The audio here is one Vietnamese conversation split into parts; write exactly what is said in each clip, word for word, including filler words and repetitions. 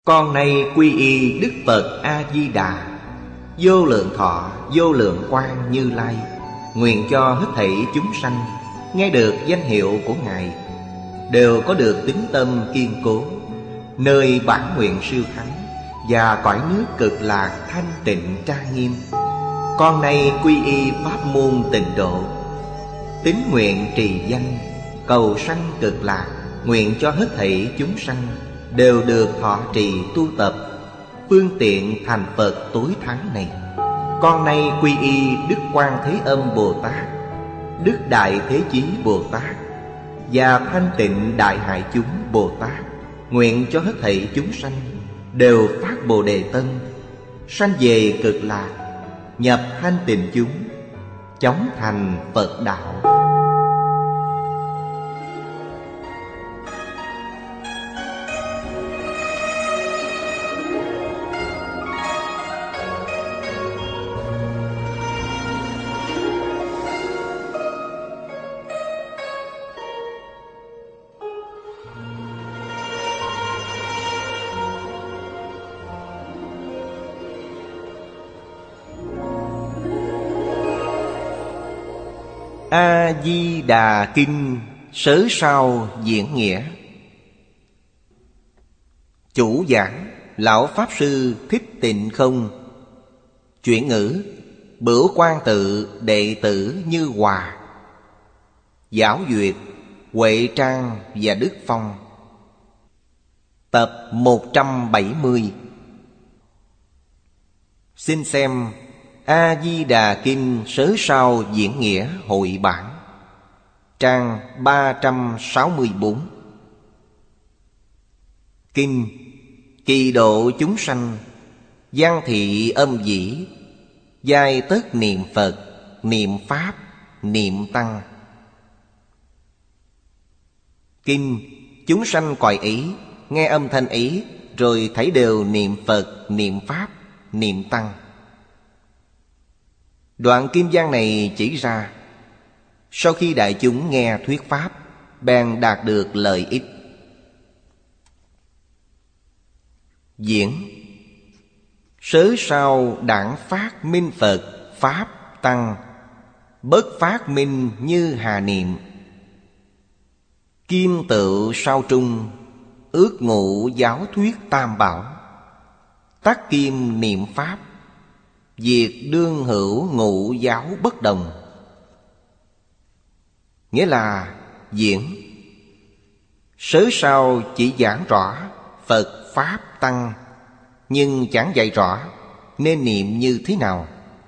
Con nay quy y Đức Phật A-di-đà, vô lượng thọ vô lượng quang Như Lai. Nguyện cho hết thảy chúng sanh nghe được danh hiệu của Ngài đều có được tín tâm kiên cố, nơi bản nguyện siêu thắng và cõi nước cực lạc thanh tịnh trang nghiêm. Con nay quy y pháp môn tịnh độ, tín nguyện trì danh cầu sanh cực lạc. Nguyện cho hết thảy chúng sanh đều được thọ trì tu tập phương tiện thành Phật tối thắng này. Con nay quy y Đức Quan Thế Âm Bồ Tát, Đức Đại Thế Chí Bồ Tát và Thanh Tịnh Đại Hải Chúng Bồ Tát. Nguyện cho hết thảy chúng sanh đều phát Bồ Đề Tâm, sanh về cực lạc, nhập thanh tịnh chúng, chóng thành Phật đạo. A-di-đà Kinh Sớ Sao Diễn Nghĩa. Chủ giảng Lão Pháp Sư Thích Tịnh Không. Chuyển ngữ Bửu Quan Tự đệ tử Như Hòa. Giáo duyệt Huệ Trang và Đức Phong. Tập một trăm bảy mươi. Xin xem A-di-đà Kinh Sớ Sao Diễn Nghĩa hội bản, trang ba trăm sáu mươi tư. Kinh kỳ độ chúng sanh, văn thị âm dĩ, giai tất niệm Phật, niệm Pháp, niệm Tăng. Kinh chúng sanh cõi ấy nghe âm thanh ấy, rồi thấy đều niệm Phật, niệm Pháp, niệm Tăng. Đoạn kim văn này chỉ ra, sau khi đại chúng nghe thuyết Pháp, bèn đạt được lợi ích. Diễn Sớ sao đảng phát minh Phật, Pháp, Tăng, bất phát minh như hà niệm. Kim tự sao trung, ước ngụ giáo thuyết tam bảo. Tắc kim niệm Pháp, việc đương hữu ngụ giáo bất đồng. Nghĩa là diễn sớ sao chỉ giảng rõ Phật, Pháp, Tăng, nhưng chẳng dạy rõ nên niệm như thế nào.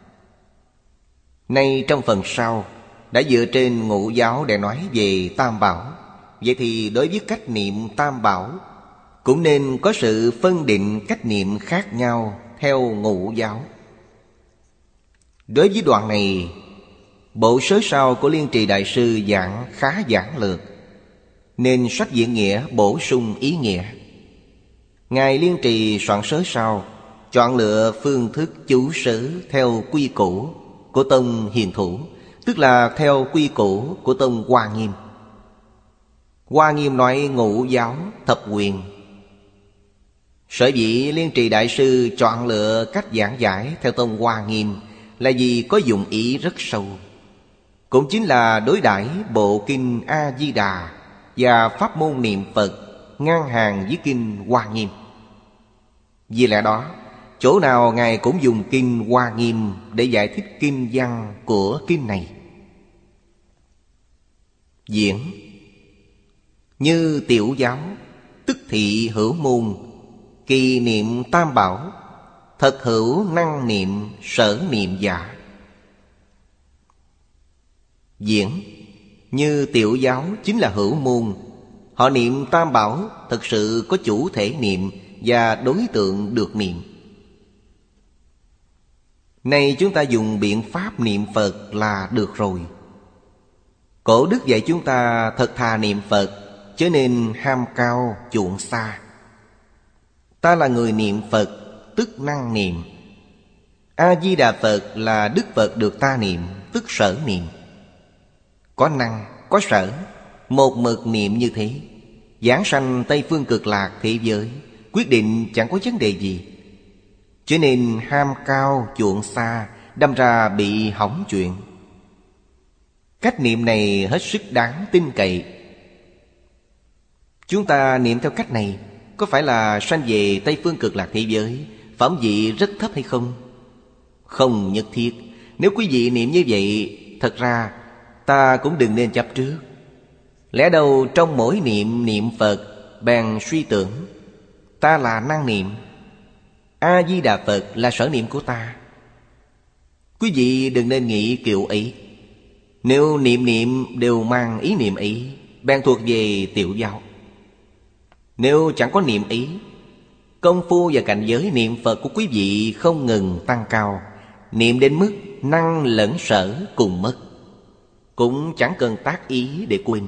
Nay trong phần sau đã dựa trên ngũ giáo để nói về tam bảo. Vậy thì đối với cách niệm tam bảo cũng nên có sự phân định cách niệm khác nhau theo ngũ giáo. Đối với đoạn này, bộ sớ sao của Liên Trì Đại Sư giảng khá giản lược, nên sách diễn nghĩa bổ sung ý nghĩa. Ngài Liên Trì soạn sớ sao, chọn lựa phương thức chú sớ theo quy củ của tông Hiền Thủ, tức là theo quy củ của tông Hoa Nghiêm. Hoa Nghiêm nói ngũ giáo thập quyền. Sở dĩ Liên Trì Đại Sư chọn lựa cách giảng giải theo tông Hoa Nghiêm là vì có dụng ý rất sâu, cũng chính là đối đãi bộ kinh A-di-đà và pháp môn niệm Phật ngang hàng với kinh Hoa Nghiêm. Vì lẽ đó, chỗ nào Ngài cũng dùng kinh Hoa Nghiêm để giải thích kinh văn của kinh này. Diễn như tiểu giáo, tức thị hữu môn, kỳ niệm tam bảo, thật hữu năng niệm sở niệm giả. Diễn như tiểu giáo chính là hữu môn, họ niệm tam bảo thật sự có chủ thể niệm và đối tượng được niệm. Nay chúng ta dùng biện pháp niệm Phật là được rồi. Cổ đức dạy chúng ta thật thà niệm Phật, chớ nên ham cao chuộng xa. Ta là người niệm Phật, tức năng niệm. A-di-đà Phật là Đức Phật được ta niệm, tức sở niệm. Có năng, có sở, một mực niệm như thế, giảng sanh Tây Phương Cực Lạc thế giới, quyết định chẳng có vấn đề gì. Cho nên ham cao chuộng xa, đâm ra bị hỏng chuyện. Cách niệm này hết sức đáng tin cậy. Chúng ta niệm theo cách này có phải là sanh về Tây Phương Cực Lạc thế giới, phẩm vị rất thấp hay không? Không nhất thiết. Nếu quý vị niệm như vậy, thật ra ta cũng đừng nên chấp trước. Lẽ đâu trong mỗi niệm niệm Phật bèn suy tưởng ta là năng niệm, A-di-đà Phật là sở niệm của ta. Quý vị đừng nên nghĩ kiểu ấy. Nếu niệm niệm đều mang ý niệm ấy, bèn thuộc về tiểu giáo. Nếu chẳng có niệm ý, công phu và cảnh giới niệm Phật của quý vị không ngừng tăng cao, niệm đến mức năng lẫn sở cùng mất, cũng chẳng cần tác ý để quên.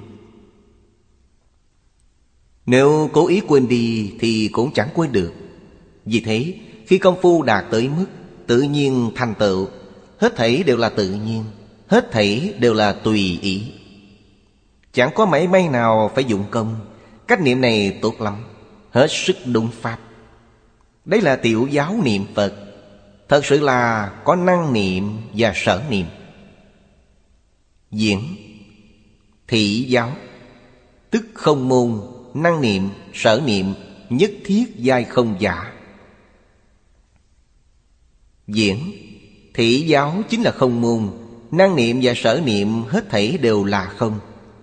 Nếu cố ý quên đi thì cũng chẳng quên được. Vì thế, khi công phu đạt tới mức tự nhiên thành tựu, hết thảy đều là tự nhiên, hết thảy đều là tùy ý, chẳng có mảy may nào phải dụng công. Cách niệm này tốt lắm, hết sức đúng pháp. Đấy là tiểu giáo niệm Phật, thật sự là có năng niệm và sở niệm. Diễn thị giáo tức không môn, năng niệm, sở niệm nhất thiết giai không giả. Diễn thị giáo chính là không môn, năng niệm và sở niệm hết thảy đều là không.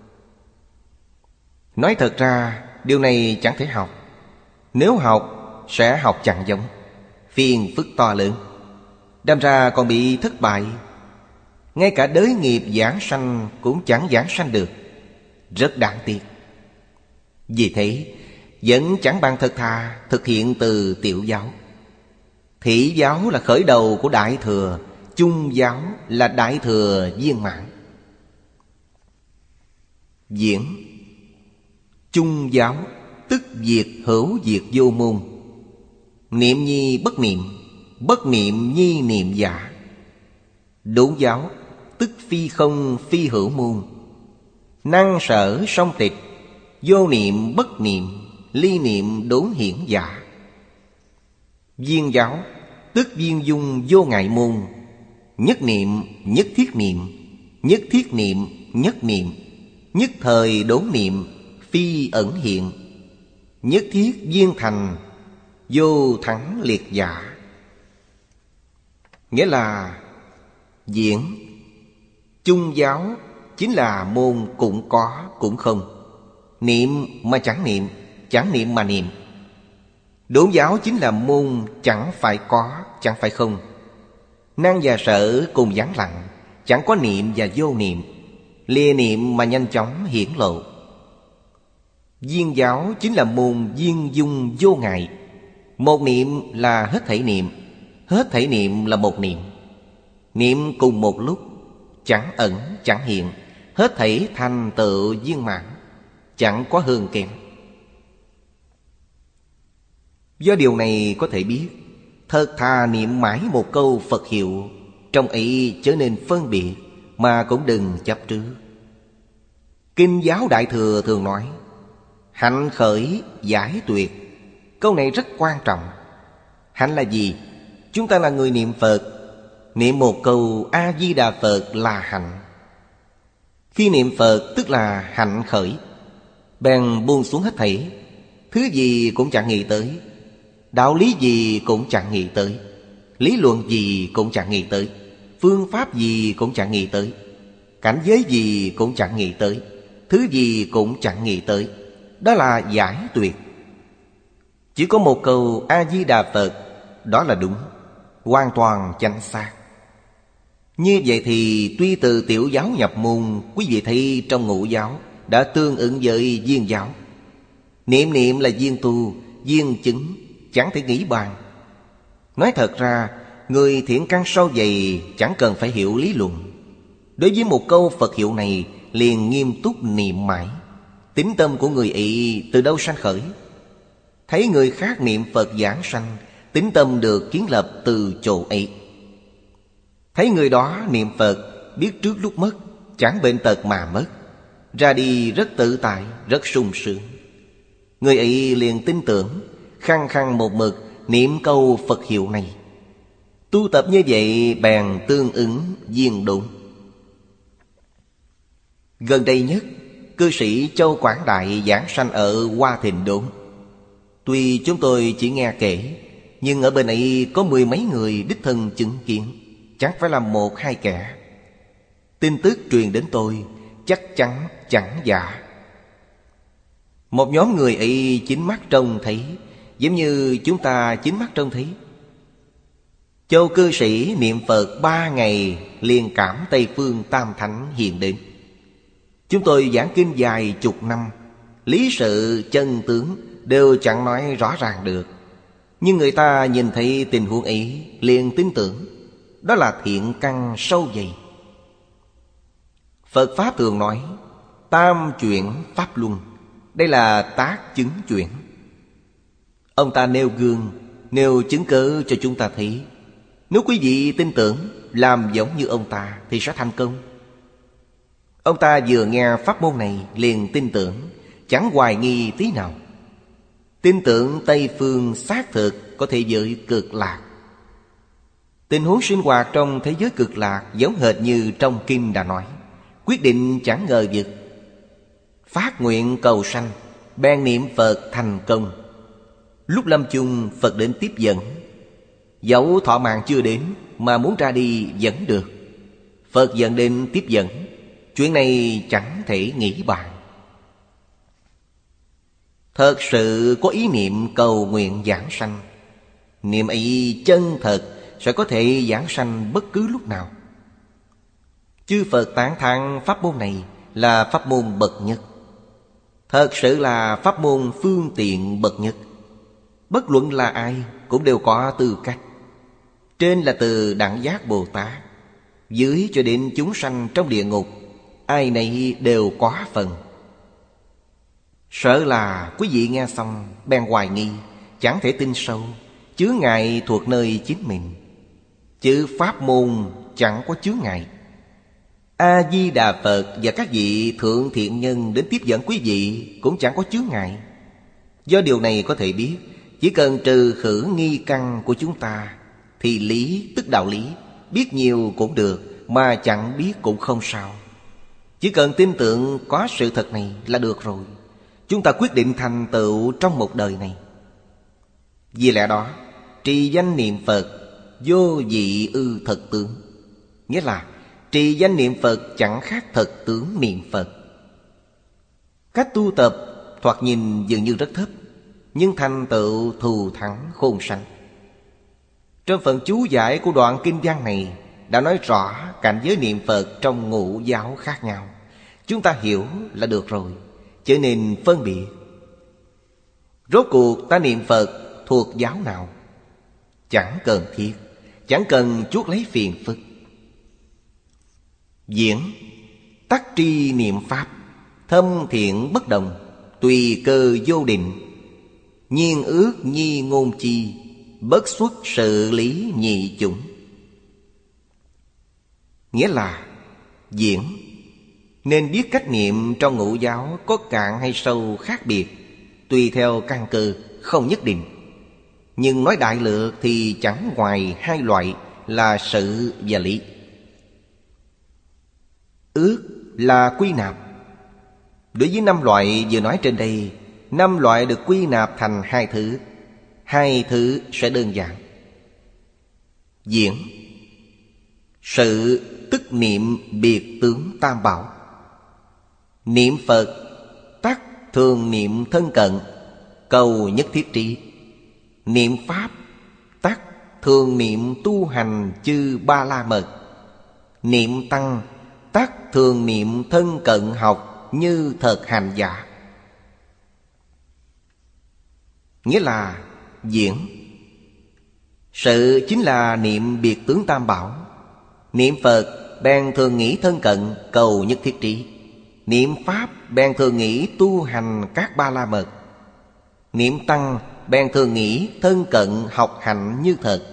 Nói thật ra điều này chẳng thể học. Nếu học sẽ học chẳng giống, phiền phức to lớn, đâm ra còn bị thất bại. Ngay cả đới nghiệp giảng sanh cũng chẳng giảng sanh được, rất đáng tiếc. Vì thế vẫn chẳng bằng thật thà thực hiện từ tiểu giáo. Thị giáo là khởi đầu của đại thừa, chung giáo là đại thừa viên mãn. Diễn chung giáo tức diệt hữu diệt vô môn. Niệm nhi bất niệm, bất niệm nhi niệm giả. Đốn giáo tức phi không phi hữu môn. Năng sở song tịch, vô niệm bất niệm, ly niệm đốn hiển giả. Viên giáo tức viên dung vô ngại môn. Nhất niệm nhất thiết niệm, nhất thiết niệm nhất niệm, nhất thời đốn niệm, phi ẩn hiện. Nhất thiết viên thành, vô thắng liệt giả. Nghĩa là diễn chung giáo chính là môn cũng có cũng không, niệm mà chẳng niệm, chẳng niệm mà niệm. Đốn giáo chính là môn chẳng phải có, chẳng phải không, năng và sở cùng vắng lặng, chẳng có niệm và vô niệm, lìa niệm mà nhanh chóng hiển lộ. Viên giáo chính là môn viên dung vô ngại. Một niệm là hết thảy niệm, hết thảy niệm là một niệm. Niệm cùng một lúc, chẳng ẩn chẳng hiện, hết thảy thành tựu viên mãn, chẳng có hơn kém. Do điều này có thể biết, thật thà niệm mãi một câu Phật hiệu, trong ấy chớ nên phân biệt, mà cũng đừng chấp trước. Kinh giáo Đại Thừa thường nói hạnh khởi giải tuyệt. Câu này rất quan trọng. Hạnh là gì? Chúng ta là người niệm Phật, niệm một câu A-di-đà Phật là hạnh. Khi niệm Phật tức là hạnh khởi, bèn buông xuống hết thảy, thứ gì cũng chẳng nghĩ tới, đạo lý gì cũng chẳng nghĩ tới, lý luận gì cũng chẳng nghĩ tới, phương pháp gì cũng chẳng nghĩ tới, cảnh giới gì cũng chẳng nghĩ tới, thứ gì cũng chẳng nghĩ tới. Đó là giải tuyệt. Chỉ có một câu A-di-đà Phật, đó là đúng, hoàn toàn chánh xác. Như vậy thì tuy từ tiểu giáo nhập môn, quý vị thấy trong ngũ giáo đã tương ứng với viên giáo. Niệm niệm là viên tu, viên chứng, chẳng thể nghĩ bàn. Nói thật ra, người thiện căn sâu dày chẳng cần phải hiểu lý luận. Đối với một câu Phật hiệu này liền nghiêm túc niệm mãi. Tín tâm của người ấy từ đâu sanh khởi? Thấy người khác niệm Phật giảng sanh, tín tâm được kiến lập từ chỗ ấy. Thấy người đó niệm Phật, biết trước lúc mất, chẳng bệnh tật mà mất, ra đi rất tự tại, rất sung sướng. Người ấy liền tin tưởng, khăng khăng một mực niệm câu Phật hiệu này. Tu tập như vậy bèn tương ứng viên đúng. Gần đây nhất, cư sĩ Châu Quảng Đại giảng sanh ở Hoa Thịnh Đốn. Tuy chúng tôi chỉ nghe kể, nhưng ở bên ấy có mười mấy người đích thân chứng kiến, chẳng phải là một hai kẻ. Tin tức truyền đến tôi chắc chắn chẳng giả. Một nhóm người ấy chính mắt trông thấy, giống như chúng ta chính mắt trông thấy. Châu cư sĩ niệm Phật ba ngày liền cảm Tây Phương Tam Thánh hiện đến. Chúng tôi giảng kinh dài chục năm, lý sự chân tướng đều chẳng nói rõ ràng được. Nhưng người ta nhìn thấy tình huống ấy liền tin tưởng. Đó là thiện căn sâu dày. Phật Pháp thường nói tam chuyển pháp luân. Đây là tác chứng chuyển. Ông ta nêu gương, nêu chứng cớ cho chúng ta thấy. Nếu quý vị tin tưởng, làm giống như ông ta thì sẽ thành công. Ông ta vừa nghe pháp môn này liền tin tưởng, chẳng hoài nghi tí nào. Tin tưởng Tây Phương xác thực có thế giới cực lạc. Tình huống sinh hoạt trong thế giới cực lạc giống hệt như trong kinh đã nói. Quyết định chẳng ngờ vực, phát nguyện cầu sanh, bèn niệm Phật thành công. Lúc lâm chung Phật đến tiếp dẫn. Dẫu thọ mạng chưa đến mà muốn ra đi vẫn được. Phật dẫn đến tiếp dẫn. Chuyện này chẳng thể nghĩ bàn. Thật sự có ý niệm cầu nguyện giảng sanh, niệm ấy chân thật sẽ có thể giảng sanh bất cứ lúc nào. Chư Phật tán thán pháp môn này là pháp môn bậc nhất. Thật sự là pháp môn phương tiện bậc nhất. Bất luận là ai cũng đều có tư cách. Trên là từ Đẳng Giác Bồ Tát, dưới cho đến chúng sanh trong địa ngục, ai nấy đều có phần. Sợ là quý vị nghe xong bèn hoài nghi, chẳng thể tin sâu, chướng ngại thuộc nơi chính mình. Chữ pháp môn chẳng có chướng ngại. A-di-đà Phật và các vị thượng thiện nhân đến tiếp dẫn quý vị cũng chẳng có chướng ngại. Do điều này có thể biết, chỉ cần trừ khử nghi căn của chúng ta thì lý tức đạo lý, biết nhiều cũng được, mà chẳng biết cũng không sao. Chỉ cần tin tưởng có sự thật này là được rồi. Chúng ta quyết định thành tựu trong một đời này. Vì lẽ đó, trì danh niệm Phật vô dị ư thật tướng. Nghĩa là trì danh niệm Phật chẳng khác thật tướng niệm Phật. Cách tu tập thoạt nhìn dường như rất thấp, nhưng thành tựu thù thắng khôn sánh. Trong phần chú giải của đoạn kinh văn này đã nói rõ cảnh giới niệm Phật trong ngũ giáo khác nhau. Chúng ta hiểu là được rồi, cho nên phân biệt. Rốt cuộc ta niệm Phật thuộc giáo nào? Chẳng cần thiết, chẳng cần chuốc lấy phiền phức. Diễn tắc tri niệm Pháp, thâm thiện bất đồng, tùy cơ vô định, nhiên ước nhi ngôn chi, bất xuất sự lý nhị chủng. Nghĩa là diễn nên biết cách niệm trong ngũ giáo có cạn hay sâu khác biệt, tùy theo căn cơ, không nhất định. Nhưng nói đại lược thì chẳng ngoài hai loại là sự và lý. Ước là quy nạp. Đối với năm loại vừa nói trên đây, năm loại được quy nạp thành hai thứ. Hai thứ sẽ đơn giản. Diễn sự tức niệm biệt tướng tam bảo. Niệm Phật tắc thường niệm thân cận, cầu nhất thiết trí. Niệm Pháp tắc thường niệm tu hành chư ba la mật. Niệm Tăng tắc thường niệm thân cận học như thật hành giả. Nghĩa là diễn sự chính là niệm biệt tướng tam bảo. Niệm Phật bèn thường nghĩ thân cận, cầu nhất thiết trí. Niệm Pháp bèn thường nghĩ tu hành các ba la mật. Niệm Tăng bèn thường nghĩ thân cận học hành như thật.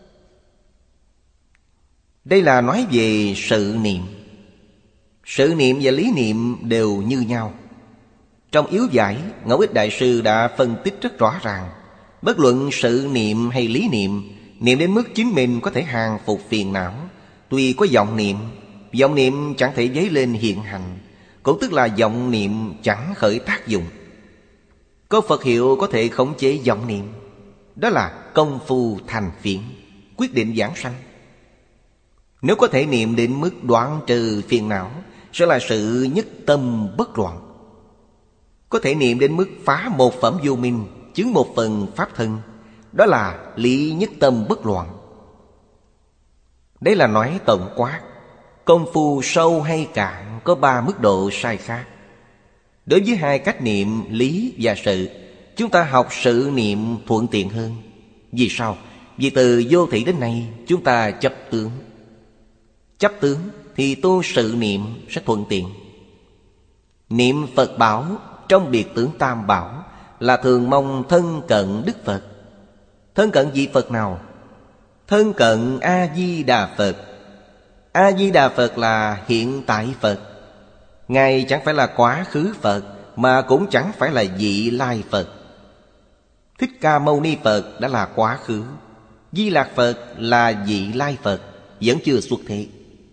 Đây là nói về sự niệm. Sự niệm và lý niệm đều như nhau. Trong yếu giải, Ngẫu Ích Đại Sư đã phân tích rất rõ ràng. Bất luận sự niệm hay lý niệm, niệm đến mức chính mình có thể hàng phục phiền não. Tuy có vọng niệm, vọng niệm chẳng thể dấy lên hiện hành, cũng tức là vọng niệm chẳng khởi tác dụng. Có Phật hiệu có thể khống chế vọng niệm, đó là công phu thành phiền, quyết định giảng sanh. Nếu có thể niệm đến mức đoạn trừ phiền não, sẽ là sự nhất tâm bất loạn. Có thể niệm đến mức phá một phẩm vô minh, chứng một phần pháp thân, đó là lý nhất tâm bất loạn. Đây là nói tổng quát. Công phu sâu hay cạn có ba mức độ sai khác. Đối với hai cách niệm lý và sự, chúng ta học sự niệm thuận tiện hơn. Vì sao? Vì từ vô thị đến nay chúng ta chấp tướng. Chấp tướng thì tu sự niệm sẽ thuận tiện. Niệm Phật bảo trong biệt tướng Tam Bảo là thường mong thân cận Đức Phật. Thân cận vị Phật nào? Thân cận A-di-đà Phật. A-di-đà Phật là hiện tại Phật. Ngài chẳng phải là quá khứ Phật, mà cũng chẳng phải là vị lai Phật. Thích Ca Mâu Ni Phật đã là quá khứ, Di Lạc Phật là vị lai Phật, vẫn chưa xuất thế.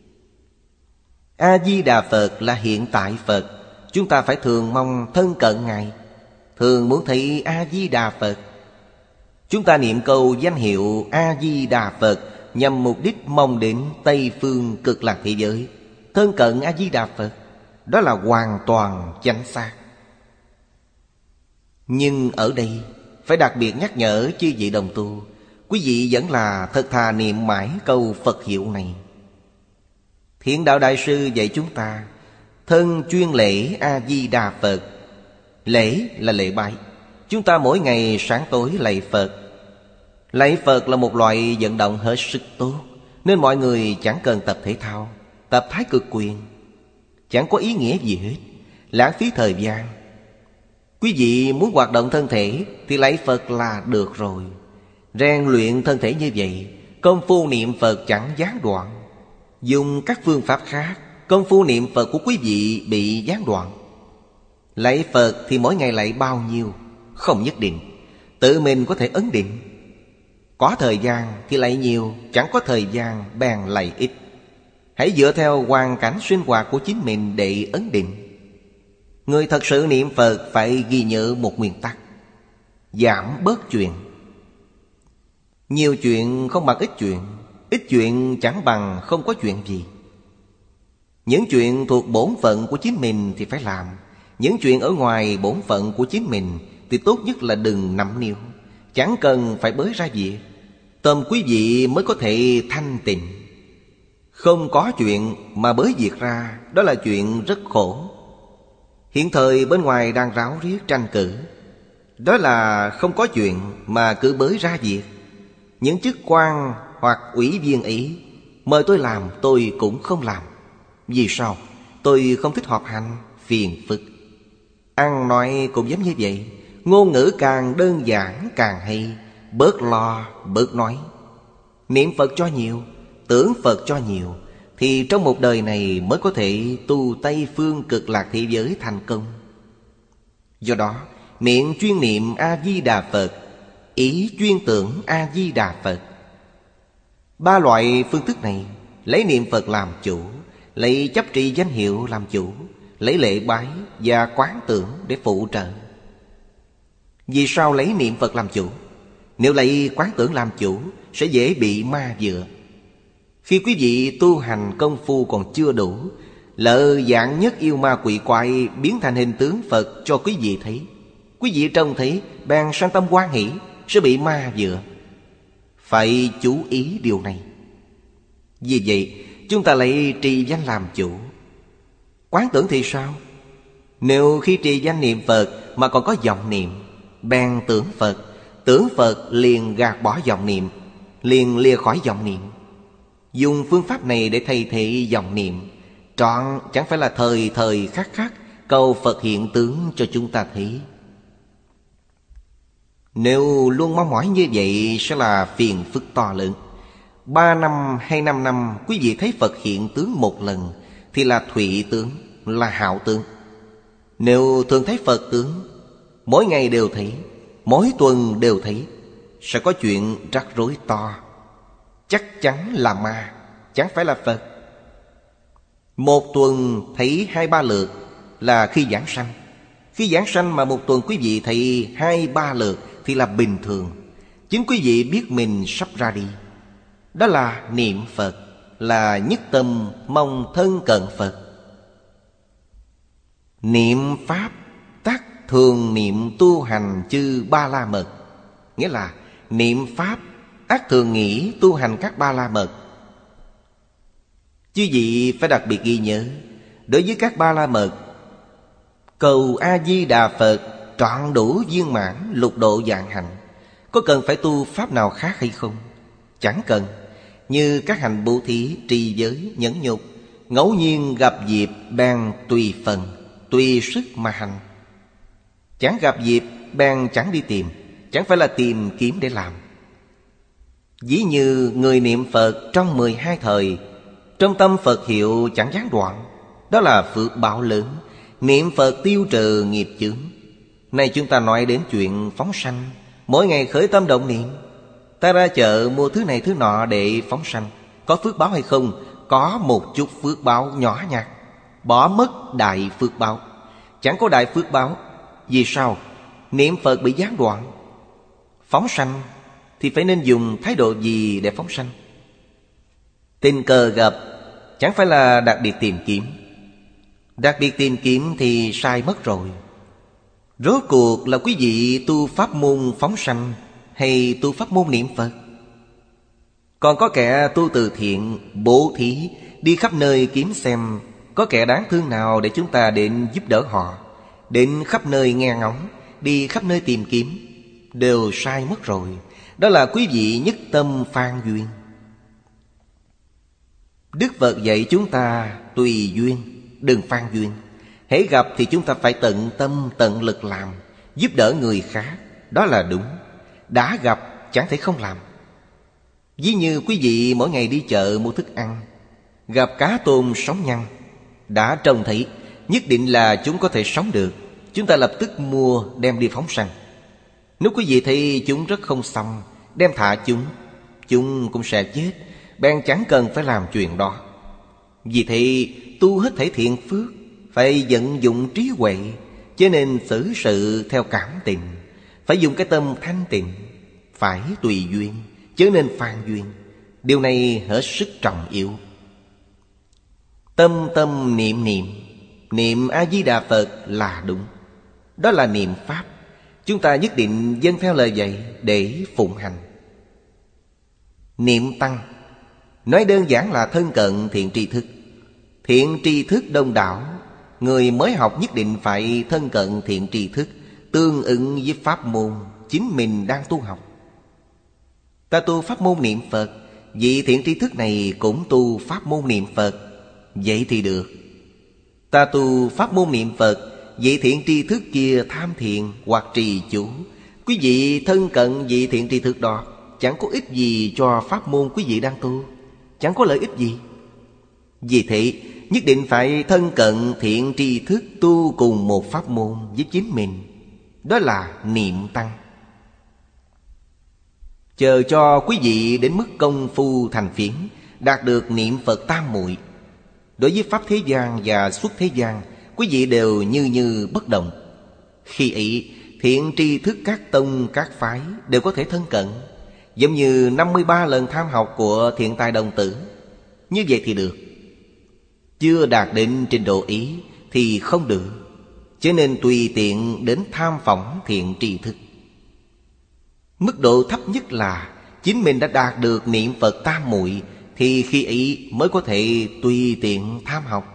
A-di-đà Phật là hiện tại Phật. Chúng ta phải thường mong thân cận Ngài, thường muốn thấy A-di-đà Phật. Chúng ta niệm câu danh hiệu A-di-đà Phật nhằm mục đích mong đến Tây Phương Cực Lạc thế giới, thân cận A-di-đà Phật. Đó là hoàn toàn chánh xác. Nhưng ở đây phải đặc biệt nhắc nhở chư vị đồng tu, quý vị vẫn là thật thà niệm mãi câu Phật hiệu này. Thiện Đạo Đại Sư dạy chúng ta thân chuyên lễ A-di-đà Phật. Lễ là lễ bái. Chúng ta mỗi ngày sáng tối lạy Phật. Lạy Phật là một loại vận động hết sức tốt, nên mọi người chẳng cần tập thể thao, tập thái cực quyền, chẳng có ý nghĩa gì hết, lãng phí thời gian. Quý vị muốn hoạt động thân thể thì lạy Phật là được rồi. Rèn luyện thân thể như vậy, công phu niệm Phật chẳng gián đoạn. Dùng các phương pháp khác, công phu niệm Phật của quý vị bị gián đoạn. Lạy Phật thì mỗi ngày lạy bao nhiêu? Không nhất định. Tự mình có thể ấn định. Có thời gian thì lạy nhiều, chẳng có thời gian bèn lạy ít. Hãy dựa theo hoàn cảnh sinh hoạt của chính mình để ấn định. Người thật sự niệm Phật phải ghi nhớ một nguyên tắc: giảm bớt chuyện. Nhiều chuyện không bằng ít chuyện, ít chuyện chẳng bằng không có chuyện gì. Những chuyện thuộc bổn phận của chính mình thì phải làm. Những chuyện ở ngoài bổn phận của chính mình thì tốt nhất là đừng nắm niu, chẳng cần phải bới ra việc. Tâm quý vị mới có thể thanh tịnh. Không có chuyện mà bới việc ra, đó là chuyện rất khổ. Hiện thời bên ngoài đang ráo riết tranh cử, đó là không có chuyện mà cứ bới ra việc. Những chức quan hoặc ủy viên ấy mời tôi làm, tôi cũng không làm. Vì sao? Tôi không thích họp hành, phiền phức. Ăn nói cũng giống như vậy. Ngôn ngữ càng đơn giản càng hay. Bớt lo, bớt nói. Niệm Phật cho nhiều, tưởng Phật cho nhiều, thì trong một đời này mới có thể tu Tây Phương Cực Lạc thế giới thành công. Do đó, miệng chuyên niệm A-di-đà Phật, ý chuyên tưởng A-di-đà Phật. Ba loại phương thức này, lấy niệm Phật làm chủ, lấy chấp trì danh hiệu làm chủ, lấy lễ bái và quán tưởng để phụ trợ. Vì sao lấy niệm Phật làm chủ? Nếu lấy quán tưởng làm chủ sẽ dễ bị ma dựa. Khi quý vị tu hành công phu còn chưa đủ, lỡ dạng nhất yêu ma quỷ quái biến thành hình tướng Phật cho quý vị thấy, quý vị trông thấy bèn sanh tâm hoan hỷ, sẽ bị ma dựa. Phải chú ý điều này. Vì vậy chúng ta lấy trì danh làm chủ. Quán tưởng thì sao? Nếu khi trì danh niệm Phật mà còn có vọng niệm, bèn tưởng Phật. Tưởng Phật liền gạt bỏ vọng niệm, liền lìa khỏi vọng niệm. Dùng phương pháp này để thay thế vọng niệm, trọn chẳng phải là thời thời khắc khắc cầu Phật hiện tướng cho chúng ta thấy. Nếu luôn mong mỏi như vậy sẽ là phiền phức to lớn. Ba năm hay năm năm quý vị thấy Phật hiện tướng một lần thì là thụy tướng, là hảo tướng. Nếu thường thấy Phật tướng, mỗi ngày đều thấy, mỗi tuần đều thấy, sẽ có chuyện rắc rối to. Chắc chắn là ma, chẳng phải là Phật. Một tuần thấy hai ba lượt là khi giảng sanh. Khi giảng sanh mà một tuần quý vị thấy hai ba lượt thì là bình thường. Chính quý vị biết mình sắp ra đi. Đó là niệm Phật, là nhất tâm mong thân cận Phật. Niệm Pháp tắc thường niệm tu hành chư ba la mật. Nghĩa là niệm Pháp ác thường nghĩ tu hành các ba la mật. Chư vị phải đặc biệt ghi nhớ, đối với các ba la mật, cầu A-di-đà Phật trọn đủ viên mãn lục độ vạn hạnh. Có cần phải tu pháp nào khác hay không? Chẳng cần. Như các hành bố thí, trì giới, nhẫn nhục, ngẫu nhiên gặp dịp bèn tùy phần, tùy sức mà hành. Chẳng gặp dịp bèn chẳng đi tìm, chẳng phải là tìm kiếm để làm. Ví như người niệm Phật trong mười hai thời, trong tâm Phật hiệu chẳng gián đoạn. Đó là phước báo lớn. Niệm Phật tiêu trừ nghiệp chướng. Này chúng ta nói đến chuyện phóng sanh. Mỗi ngày khởi tâm động niệm. Ta ra chợ mua thứ này thứ nọ để phóng sanh, có phước báo hay không? Có một chút phước báo nhỏ nhặt, bỏ mất đại phước báo. Chẳng có đại phước báo. Vì sao? Niệm Phật bị gián đoạn. Phóng sanh thì phải nên dùng thái độ gì để phóng sanh? Tình cờ gặp, chẳng phải là đặc biệt tìm kiếm. Đặc biệt tìm kiếm thì sai mất rồi. Rốt cuộc là quý vị tu pháp môn phóng sanh hay tu pháp môn niệm Phật? Còn có kẻ tu từ thiện, bố thí, đi khắp nơi kiếm xem có kẻ đáng thương nào để chúng ta đến giúp đỡ họ. Đến khắp nơi nghe ngóng, đi khắp nơi tìm kiếm, đều sai mất rồi. Đó là quý vị nhất tâm phan duyên. Đức Phật dạy chúng ta tùy duyên, đừng phan duyên. Hễ gặp thì chúng ta phải tận tâm tận lực làm, giúp đỡ người khác. Đó là đúng. Đã gặp chẳng thể không làm. Ví như quý vị mỗi ngày đi chợ mua thức ăn, gặp cá tôm sống nhăn, đã trông thấy nhất định là chúng có thể sống được, chúng ta lập tức mua đem đi phóng sanh. Nếu quý vị thấy chúng rất không xong, đem thả chúng, chúng cũng sẽ chết, bèn chẳng cần phải làm chuyện đó. Vì thế tu hết thảy thiện phước phải vận dụng trí huệ, cho nên xử sự theo cảm tình. Phải dùng cái tâm thanh tịnh, phải tùy duyên, chớ nên phan duyên. Điều này hết sức trọng yếu. Tâm tâm niệm niệm, niệm A-di-đà Phật là đúng. Đó là niệm Pháp. Chúng ta nhất định vâng theo lời dạy để phụng hành. Niệm Tăng, nói đơn giản là thân cận thiện tri thức. Thiện tri thức đông đảo, người mới học nhất định phải thân cận thiện tri thức, tương ứng với pháp môn chính mình đang tu học. Ta tu pháp môn niệm Phật, vị thiện tri thức này cũng tu pháp môn niệm Phật, vậy thì được. Ta tu pháp môn niệm Phật, vị thiện tri thức kia tham thiền hoặc trì chú, quý vị thân cận vị thiện tri thức đó, chẳng có ích gì cho pháp môn quý vị đang tu, chẳng có lợi ích gì. Vì thế nhất định phải thân cận thiện tri thức tu cùng một pháp môn với chính mình. Đó là niệm Tăng. Chờ cho quý vị đến mức công phu thành phiến, đạt được niệm Phật tam muội. Đối với pháp thế gian và xuất thế gian, quý vị đều như như bất động. Khi ấy thiện tri thức các tông các phái đều có thể thân cận, giống như năm mươi ba lần tham học của Thiện Tài Đồng Tử. Như vậy thì được. Chưa đạt đến trình độ ý thì không được, cho nên tùy tiện đến tham phỏng thiện tri thức. Mức độ thấp nhất là chính mình đã đạt được niệm Phật tam muội, thì khi ấy mới có thể tùy tiện tham học.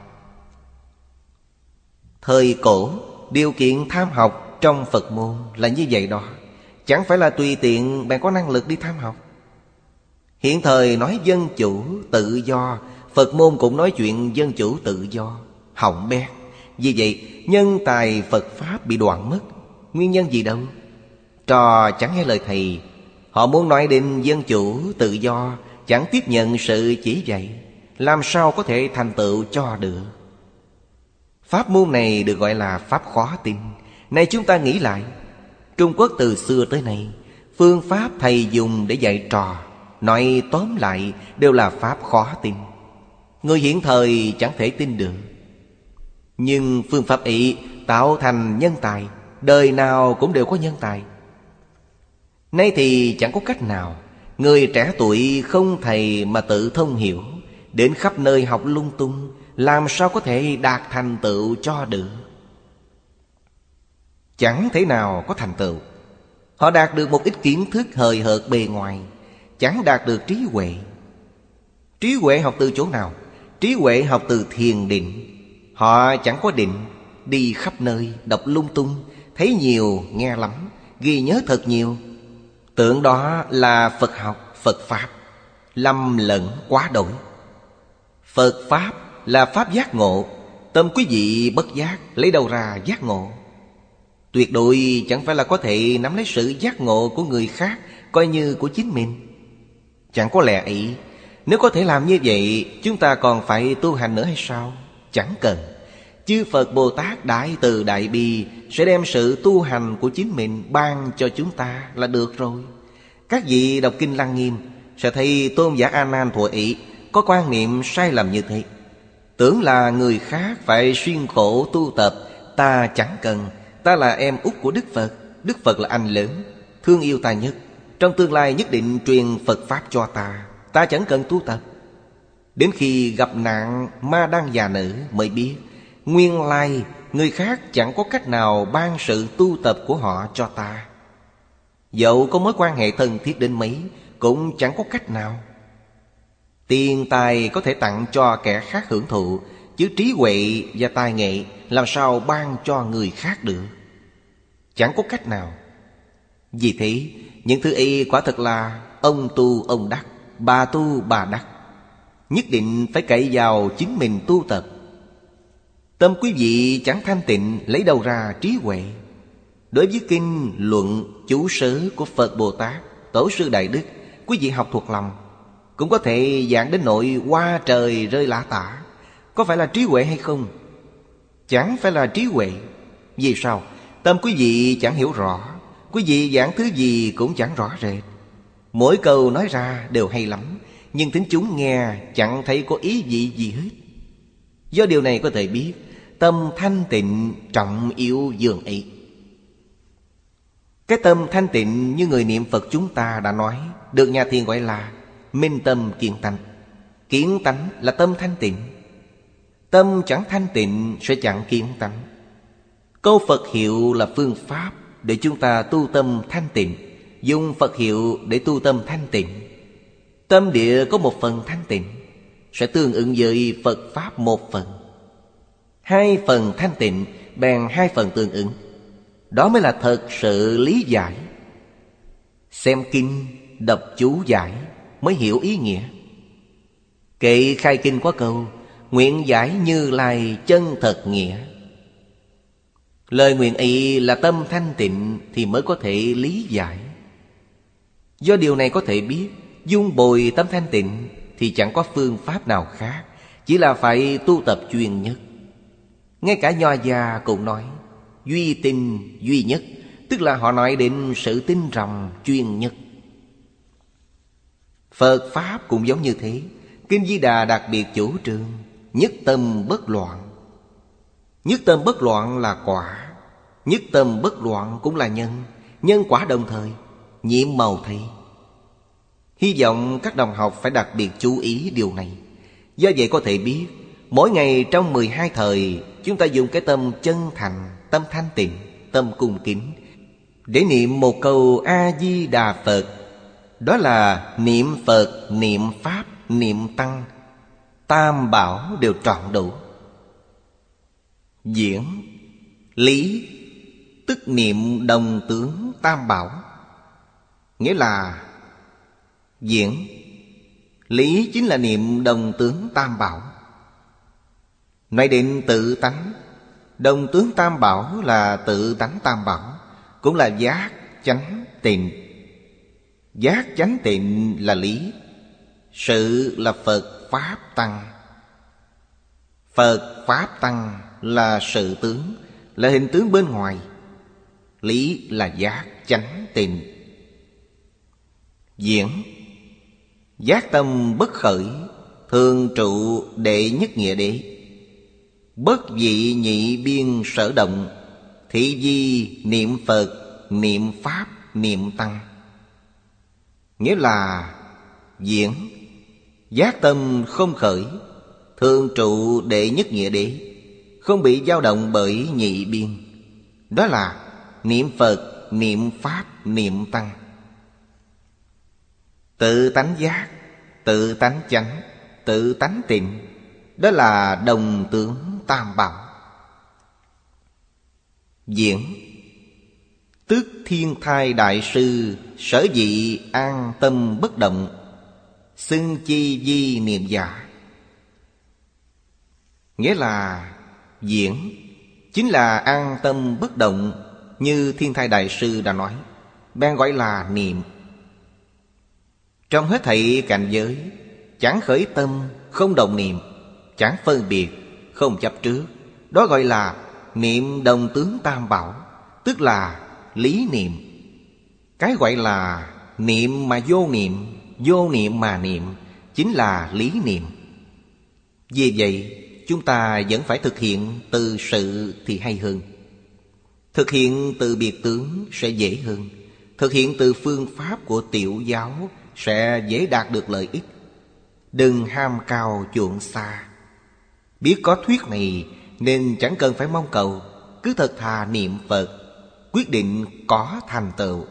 Thời cổ, điều kiện tham học trong Phật môn là như vậy đó, chẳng phải là tùy tiện bạn có năng lực đi tham học. Hiện thời nói dân chủ, tự do, Phật môn cũng nói chuyện dân chủ tự do, hỏng bét. Vì vậy nhân tài Phật Pháp bị đoạn mất. Nguyên nhân gì đâu? Trò chẳng nghe lời thầy. Họ muốn nói đến dân chủ, tự do, chẳng tiếp nhận sự chỉ dạy, làm sao có thể thành tựu cho được. Pháp môn này được gọi là pháp khó tin. Này chúng ta nghĩ lại, Trung Quốc từ xưa tới nay, Phương pháp thầy dùng để dạy trò, nói tóm lại đều là pháp khó tin. Người hiện thời chẳng thể tin được. Nhưng phương pháp ấy tạo thành nhân tài, đời nào cũng đều có nhân tài. Nay thì chẳng có cách nào. Người trẻ tuổi không thầy mà tự thông hiểu, đến khắp nơi học lung tung, làm sao có thể đạt thành tựu cho được? Chẳng thể nào có thành tựu. Họ đạt được một ít kiến thức hời hợt bề ngoài, chẳng đạt được trí huệ. Trí huệ học từ chỗ nào? Trí huệ học từ thiền định. Họ chẳng có định, đi khắp nơi, đọc lung tung, thấy nhiều, nghe lắm, ghi nhớ thật nhiều. Tưởng đó là Phật học, Phật Pháp, lầm lẫn quá đổi. Phật Pháp là Pháp giác ngộ. Tâm quý vị bất giác, lấy đâu ra giác ngộ? Tuyệt đối chẳng phải là có thể nắm lấy sự giác ngộ của người khác coi như của chính mình. Chẳng có lẽ ấy. Nếu có thể làm như vậy, chúng ta còn phải tu hành nữa hay sao? Chẳng cần. Chư Phật Bồ Tát Đại Từ Đại Bi sẽ đem sự tu hành của chính mình ban cho chúng ta là được rồi. Các vị đọc Kinh Lăng Nghiêm sẽ thấy Tôn giả A Nan thuở ấy có quan niệm sai lầm như thế. Tưởng là người khác phải xuyên khổ tu tập, ta chẳng cần. Ta là em út của Đức Phật, Đức Phật là anh lớn, thương yêu ta nhất, trong tương lai nhất định truyền Phật Pháp cho ta. Ta chẳng cần tu tập. Đến khi gặp nạn ma đăng già nữ mới biết, nguyên lai người khác chẳng có cách nào ban sự tu tập của họ cho ta. Dẫu có mối quan hệ thân thiết đến mấy, cũng chẳng có cách nào. Tiền tài có thể tặng cho kẻ khác hưởng thụ, chứ trí huệ và tài nghệ làm sao ban cho người khác được? Chẳng có cách nào. Vì thế, những thứ ấy quả thật là ông tu ông đắc, bà tu bà đắc. Nhất định phải cậy vào chính mình tu tập. Tâm quý vị chẳng thanh tịnh, lấy đâu ra trí huệ? Đối với kinh luận chú sớ của Phật Bồ Tát, Tổ sư Đại Đức, quý vị học thuộc lòng, cũng có thể giảng đến nỗi hoa trời rơi lã tả. Có phải là trí huệ hay không? Chẳng phải là trí huệ. Vì sao? Tâm quý vị chẳng hiểu rõ. Quý vị giảng thứ gì cũng chẳng rõ rệt. Mỗi câu nói ra đều hay lắm, nhưng thính chúng nghe chẳng thấy có ý vị gì hết. Do điều này có thể biết tâm thanh tịnh trọng yếu dường ấy. Cái tâm thanh tịnh như người niệm Phật chúng ta đã nói, được nhà thiền gọi là minh tâm kiến tánh. Kiến tánh là tâm thanh tịnh. Tâm chẳng thanh tịnh sẽ chẳng kiến tánh. Câu Phật hiệu là phương pháp để chúng ta tu tâm thanh tịnh. Dùng Phật hiệu để tu tâm thanh tịnh. Tâm địa có một phần thanh tịnh, sẽ tương ứng với Phật Pháp một phần. Hai phần thanh tịnh bèn hai phần tương ứng. Đó mới là thật sự lý giải. Xem kinh, đọc chú giải mới hiểu ý nghĩa. Kệ khai kinh có câu: nguyện giải Như Lai chân thật nghĩa. Lời nguyện ấy là tâm thanh tịnh thì mới có thể lý giải. Do điều này có thể biết, dung bồi tâm thanh tịnh thì chẳng có phương pháp nào khác, chỉ là phải tu tập chuyên nhất. Ngay cả Nho gia cũng nói duy tinh duy nhất, tức là họ nói đến sự tinh ròng chuyên nhất. Phật Pháp cũng giống như thế. Kinh Di Đà đặc biệt chủ trương nhất tâm bất loạn. Nhất tâm bất loạn là quả, nhất tâm bất loạn cũng là nhân. Nhân quả đồng thời, nhiệm màu thầy. Hy vọng các đồng học phải đặc biệt chú ý điều này. Do vậy có thể biết, mỗi ngày trong mười hai thời, chúng ta dùng cái tâm chân thành, tâm thanh tịnh, tâm cung kính để niệm một câu A-di-đà Phật. Đó là niệm Phật, niệm Pháp, niệm Tăng, tam bảo đều trọn đủ. Diễn, lý, tức niệm đồng tướng tam bảo. Nghĩa là diễn, lý chính là niệm đồng tướng tam bảo. Nói đến tự tánh, đồng tướng tam bảo là tự tánh tam bảo, cũng là giác, chánh, tịnh. Giác, chánh, tịnh là lý. Sự là Phật, Pháp, Tăng. Phật, Pháp, Tăng là sự tướng, là hình tướng bên ngoài. Lý là giác, chánh, tịnh. Diễn. Giác tâm bất khởi, thường trụ đệ nhất nghĩa đế. Bất vị nhị biên sở động, thị di niệm Phật, niệm Pháp, niệm Tăng. Nghĩa là diễn. Giác tâm không khởi, thường trụ đệ nhất nghĩa đế, không bị dao động bởi nhị biên. Đó là niệm Phật, niệm Pháp, niệm Tăng. Tự tánh giác, tự tánh chánh, tự tánh tịnh, đó là đồng tướng tam bảo. Diễn. Tức Thiên Thai Đại Sư sở dĩ an tâm bất động, xưng chi di niệm giả. Nghĩa là diễn chính là an tâm bất động, như Thiên Thai Đại Sư đã nói, bèn gọi là niệm. Trong hết thảy cảnh giới, chẳng khởi tâm, không động niệm, chẳng phân biệt, không chấp trước, đó gọi là niệm đồng tướng tam bảo, tức là lý niệm. Cái gọi là niệm mà vô niệm, vô niệm mà niệm, chính là lý niệm. Vì vậy, chúng ta vẫn phải thực hiện từ sự thì hay hơn. Thực hiện từ biệt tướng sẽ dễ hơn. Thực hiện từ phương pháp của tiểu giáo sẽ dễ đạt được lợi ích. Đừng ham cao chuộng xa. Biết có thuyết này nên chẳng cần phải mong cầu, cứ thật thà niệm Phật, quyết định có thành tựu.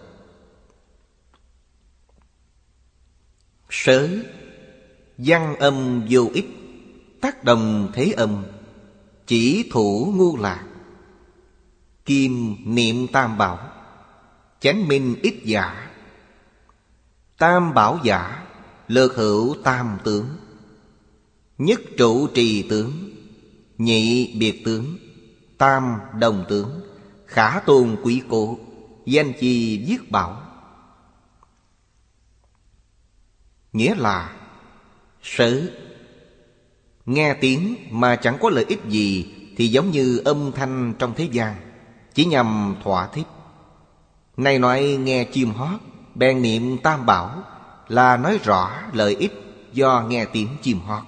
Sớ. Văn âm vô ích, tác đồng thế âm, chỉ thủ ngu lạc. Kim niệm tam bảo, chánh minh ích giả. Tam bảo giả, lược hữu tam tướng. Nhất trụ trì tướng, nhị biệt tướng, tam đồng tướng, khả tôn quý cố, danh chi viết bảo. Nghĩa là sớ. Nghe tiếng mà chẳng có lợi ích gì thì giống như âm thanh trong thế gian, chỉ nhằm thỏa thích. Này nói nghe chim hót, bèn niệm tam bảo, là nói rõ lợi ích do nghe tiếng chim hót.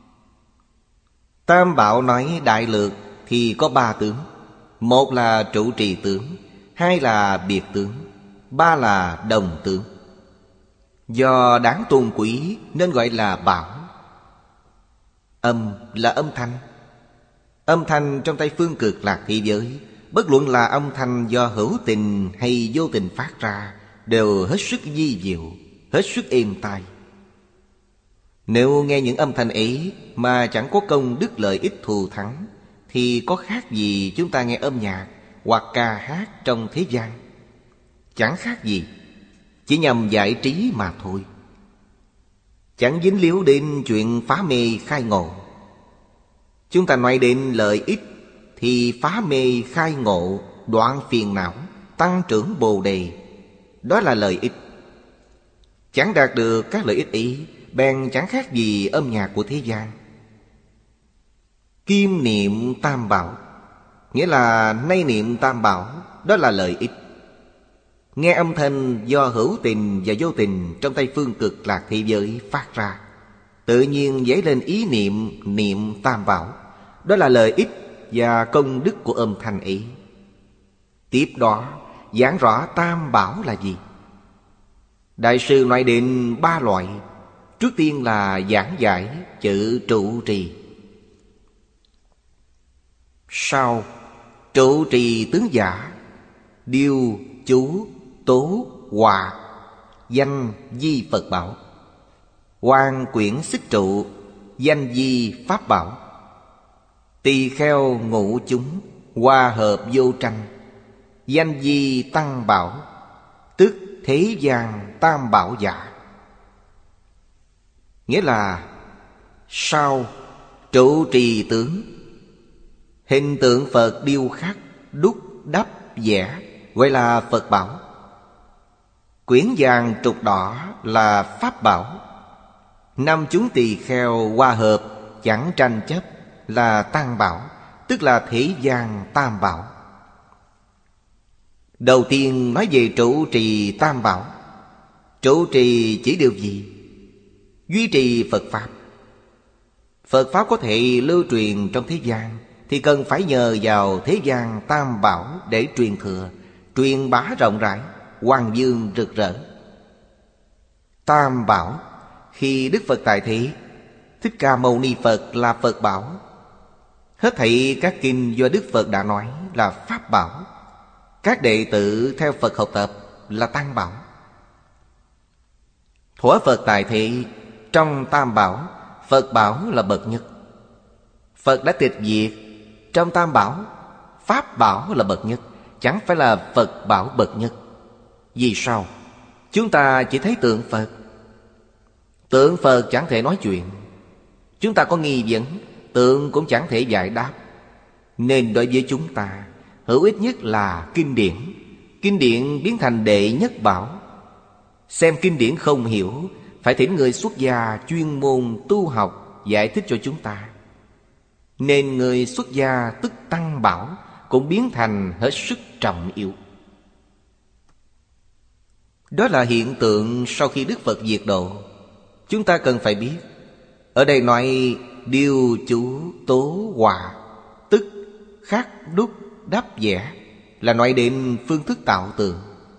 Tam bảo nói đại lược thì có ba tướng. Một là trụ trì tướng, hai là biệt tướng, ba là đồng tướng. Do đáng tôn quý nên gọi là bảo. Âm là âm thanh. Âm thanh trong Tây Phương Cực Lạc thế giới, bất luận là âm thanh do hữu tình hay vô tình phát ra, đều hết sức vi diệu, hết sức êm tai. Nếu nghe những âm thanh ấy mà chẳng có công đức lợi ích thù thắng, thì có khác gì chúng ta nghe âm nhạc hoặc ca hát trong thế gian? Chẳng khác gì, chỉ nhằm giải trí mà thôi. Chẳng dính líu đến chuyện phá mê khai ngộ. Chúng ta nói đến lợi ích thì phá mê khai ngộ, đoạn phiền não, tăng trưởng bồ đề, đó là lợi ích. Chẳng đạt được các lợi ích ấy, bèn chẳng khác gì âm nhạc của thế gian. Kim niệm tam bảo, nghĩa là nay niệm tam bảo, đó là lợi ích. Nghe âm thanh do hữu tình và vô tình trong Tây Phương Cực Lạc thế giới phát ra, tự nhiên dấy lên ý niệm niệm tam bảo, đó là lợi ích và công đức của âm thanh ấy. Tiếp đó giảng rõ tam bảo là gì. Đại sư nói đến ba loại. Trước tiên là giảng giải chữ trụ trì. Sau trụ trì tướng giả, điêu, chú, tố, hòa, danh di Phật bảo. Quan quyển xích trụ, danh di Pháp bảo. Tỳ kheo ngũ chúng, hòa hợp vô tranh, danh di Tăng bảo, tức thế gian tam bảo giả. Nghĩa là sau trụ trì tướng, hình tượng Phật điêu khắc, đúc, đắp, vẽ, gọi là Phật bảo. Quyển vàng trục đỏ là Pháp bảo. Năm chúng tỳ kheo hòa hợp, chẳng tranh chấp, là Tăng bảo, tức là thế gian tam bảo. Đầu tiên nói về trụ trì tam bảo. Trụ trì chỉ điều gì? Duy trì Phật Pháp. Phật Pháp có thể lưu truyền trong thế gian thì cần phải nhờ vào thế gian tam bảo để truyền thừa, truyền bá rộng rãi, hoàng dương rực rỡ. Tam bảo, khi Đức Phật tại thế, Thích Ca Mâu Ni Phật là Phật bảo. Hết thảy các kinh do Đức Phật đã nói là Pháp bảo. Các đệ tử theo Phật học tập là Tăng bảo. Thuở Phật tại thế, trong Tam bảo, Phật bảo là bậc nhất. Phật đã tịch diệt, trong Tam bảo, Pháp bảo là bậc nhất, chẳng phải là Phật bảo bậc nhất. Vì sao? Chúng ta chỉ thấy tượng Phật. Tượng Phật chẳng thể nói chuyện. Chúng ta có nghi vấn, tượng cũng chẳng thể giải đáp. Nên đối với chúng ta, hữu ích nhất là kinh điển. Kinh điển biến thành đệ nhất bảo. Xem kinh điển không hiểu, phải thỉnh người xuất gia chuyên môn tu học giải thích cho chúng ta. Nên người xuất gia tức Tăng bảo cũng biến thành hết sức trọng yếu. Đó là hiện tượng sau khi Đức Phật diệt độ. Chúng ta cần phải biết. Ở đây nói điêu chú tố họa, tức khắc đúc đắp vẽ, là nói đến phương thức tạo tượng.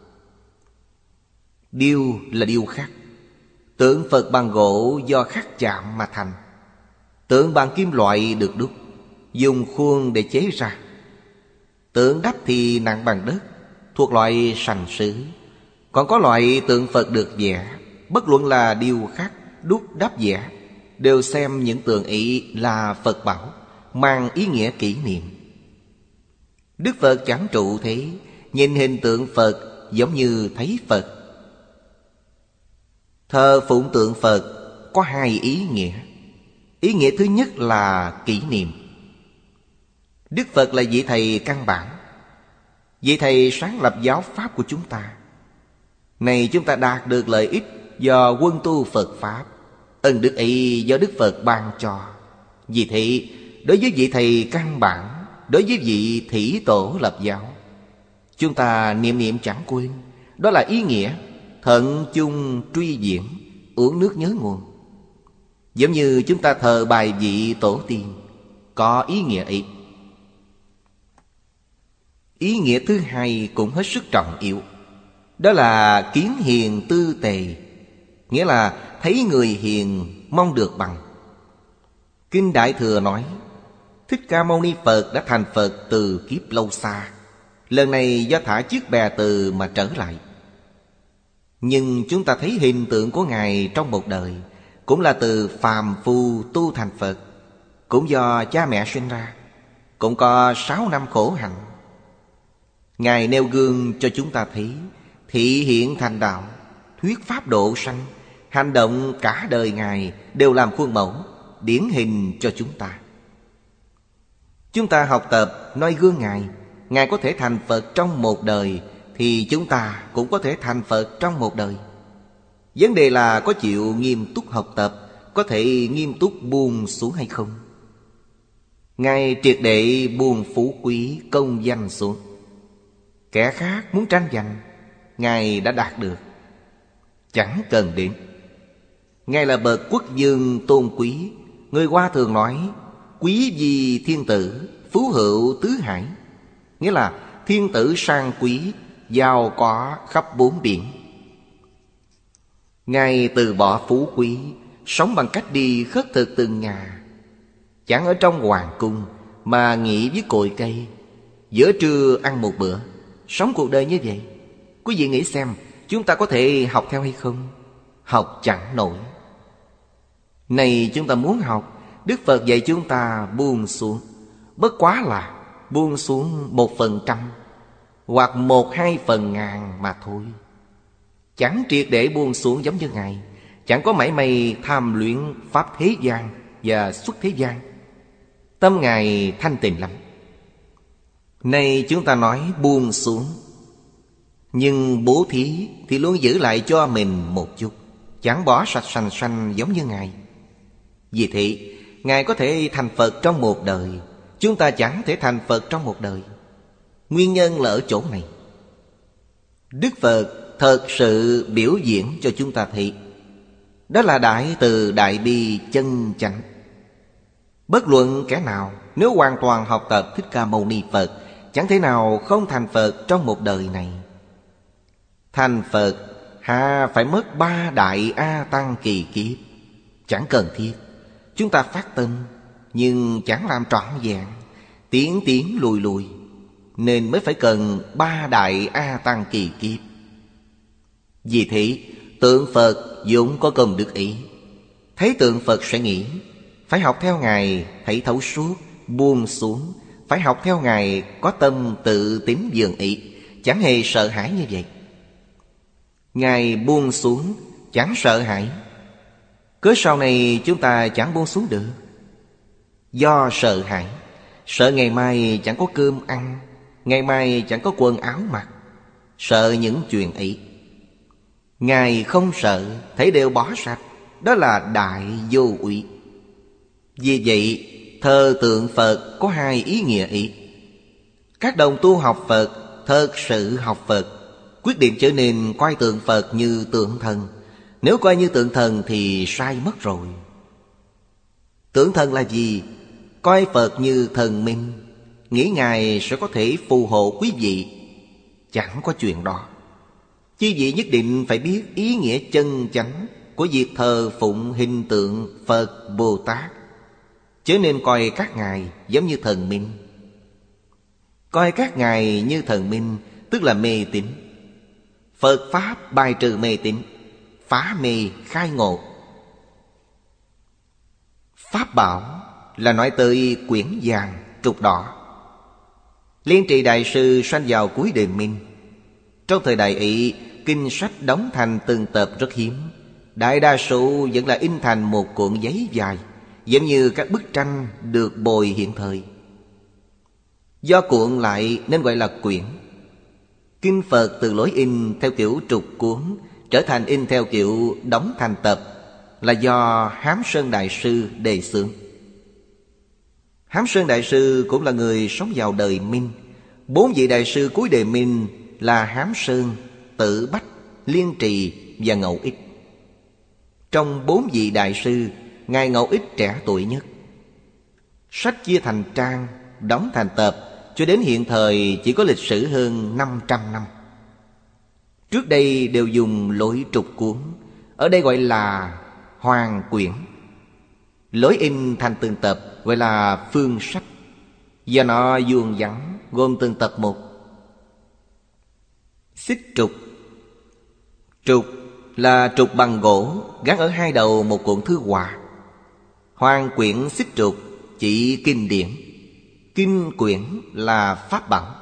Điêu là điêu khắc. Tượng Phật bằng gỗ do khắc chạm mà thành. Tượng bằng kim loại được đúc, dùng khuôn để chế ra. Tượng đắp thì nặng bằng đất, thuộc loại sành sứ. Còn có loại tượng Phật được vẽ, bất luận là điêu khắc, đúc đắp vẽ, đều xem những tượng ấy là Phật bảo, mang ý nghĩa kỷ niệm. Đức Phật chẳng trụ thế, nhìn hình tượng Phật giống như thấy Phật. Thờ phụng tượng Phật có hai ý nghĩa. Ý nghĩa thứ nhất là kỷ niệm. Đức Phật là vị thầy căn bản, vị thầy sáng lập giáo pháp của chúng ta. Này chúng ta đạt được lợi ích do quân tu Phật Pháp. Ân đức ấy do Đức Phật ban cho. Vì thế, đối với vị thầy căn bản, đối với vị thủy tổ lập giáo, chúng ta niệm niệm chẳng quên. Đó là ý nghĩa thận chung truy diễn, uống nước nhớ nguồn. Giống như chúng ta thờ bài vị tổ tiên, có ý nghĩa ấy. Ý nghĩa thứ hai cũng hết sức trọng yếu. Đó là kiến hiền tư tề, nghĩa là thấy người hiền mong được bằng. Kinh Đại Thừa nói Thích Ca Mâu Ni Phật đã thành Phật từ kiếp lâu xa, lần này do thả chiếc bè từ mà trở lại. Nhưng chúng ta thấy hình tượng của Ngài trong một đời, cũng là từ phàm phu tu thành Phật, cũng do cha mẹ sinh ra, cũng có sáu năm khổ hạnh. Ngài nêu gương cho chúng ta thấy, thị hiện thành đạo, thuyết pháp độ sanh. Hành động cả đời Ngài đều làm khuôn mẫu, điển hình cho chúng ta. Chúng ta học tập noi gương Ngài, Ngài có thể thành Phật trong một đời, thì chúng ta cũng có thể thành Phật trong một đời. Vấn đề là có chịu nghiêm túc học tập, có thể nghiêm túc buông xuống hay không. Ngài triệt để buông phú quý công danh xuống. Kẻ khác muốn tranh giành, Ngài đã đạt được, chẳng cần đến. Ngài là bậc quốc dương tôn quý. Người Hoa thường nói quý vi thiên tử, phú hữu tứ hải, nghĩa là thiên tử sang quý, giàu có khắp bốn biển. Ngài từ bỏ phú quý, sống bằng cách đi khất thực từng nhà, chẳng ở trong hoàng cung mà nghỉ với cội cây, giữa trưa ăn một bữa, sống cuộc đời như vậy. Quý vị nghĩ xem, chúng ta có thể học theo hay không? Học chẳng nổi. Này chúng ta muốn học, Đức Phật dạy chúng ta buông xuống, bất quá là buông xuống một phần trăm hoặc một hai phần ngàn mà thôi. Chẳng triệt để buông xuống giống như Ngài, chẳng có mảy may tham luyện pháp thế gian và xuất thế gian. Tâm Ngài thanh tịnh lắm. Nay chúng ta nói buông xuống, nhưng bố thí thì luôn giữ lại cho mình một chút, chẳng bỏ sạch sành sanh giống như Ngài. Vì thế Ngài có thể thành Phật trong một đời, chúng ta chẳng thể thành Phật trong một đời. Nguyên nhân là ở chỗ này. Đức Phật thật sự biểu diễn cho chúng ta thấy. Đó là đại từ đại bi chân chánh. Bất luận kẻ nào nếu hoàn toàn học tập Thích Ca Mâu Ni Phật, chẳng thể nào không thành Phật trong một đời này. Thành Phật hà phải mất ba đại A Tăng kỳ kiếp. Chẳng cần thiết. Chúng ta phát tâm nhưng chẳng làm trọn vẹn, tiến tiến lùi lùi, nên mới phải cần ba đại A Tăng kỳ kiếp. Vì thế tượng Phật vốn có công đức ý. Thấy tượng Phật sẽ nghĩ phải học theo Ngài, thấy thấu suốt, buông xuống. Phải học theo Ngài, có tâm tự tín dường ý, chẳng hề sợ hãi như vậy. Ngài buông xuống, chẳng sợ hãi. Cớ sau này chúng ta chẳng buông xuống được. Do sợ hãi, sợ ngày mai chẳng có cơm ăn, ngày mai chẳng có quần áo mặc, sợ những chuyện ấy. Ngài không sợ, thấy đều bỏ sạch. Đó là đại vô úy. Vì vậy thờ tượng Phật có hai ý nghĩa ý. Các đồng tu học Phật, thật sự học Phật, quyết định trở nên coi tượng Phật như tượng thần. Nếu coi như tượng thần thì sai mất rồi. Tượng thần là gì? Coi Phật như thần minh, nghĩ Ngài sẽ có thể phù hộ quý vị. Chẳng có chuyện đó. Quý vị nhất định phải biết ý nghĩa chân chánh của việc thờ phụng hình tượng Phật Bồ Tát, chớ nên coi các ngài giống như thần minh. Coi các ngài như thần minh tức là mê tín. Phật Pháp bài trừ mê tín, phá mê khai ngộ. Pháp bảo là nói tới quyển vàng trục đỏ. Liên Trì Đại Sư sanh vào cuối đời Minh. Trong thời đại ấy, kinh sách đóng thành từng tập rất hiếm. Đại đa số vẫn là in thành một cuộn giấy dài, giống như các bức tranh được bồi hiện thời. Do cuộn lại nên gọi là quyển. Kinh Phật từ lối in theo kiểu trục cuốn trở thành in theo kiểu đóng thành tập là do Hám Sơn Đại Sư đề xướng. Hám Sơn Đại Sư cũng là người sống vào đời Minh. Bốn vị đại sư cuối đời Minh là Hám Sơn, Tử Bách, Liên Trì và Ngẫu Ích. Trong bốn vị đại sư, Ngài Ngẫu Ích trẻ tuổi nhất. Sách chia thành trang, đóng thành tập, cho đến hiện thời chỉ có lịch sử hơn năm trăm năm. Trước đây đều dùng lối trục cuốn, ở đây gọi là hoàng quyển. Lối in thành từng tập gọi là phương sách. Do nó vuông vắn, gồm từng tập một. Xích trục. Trục là trục bằng gỗ gắn ở hai đầu một cuộn thư họa. Hoàng quyển xích trục chỉ kinh điển. Kinh quyển là pháp bảo.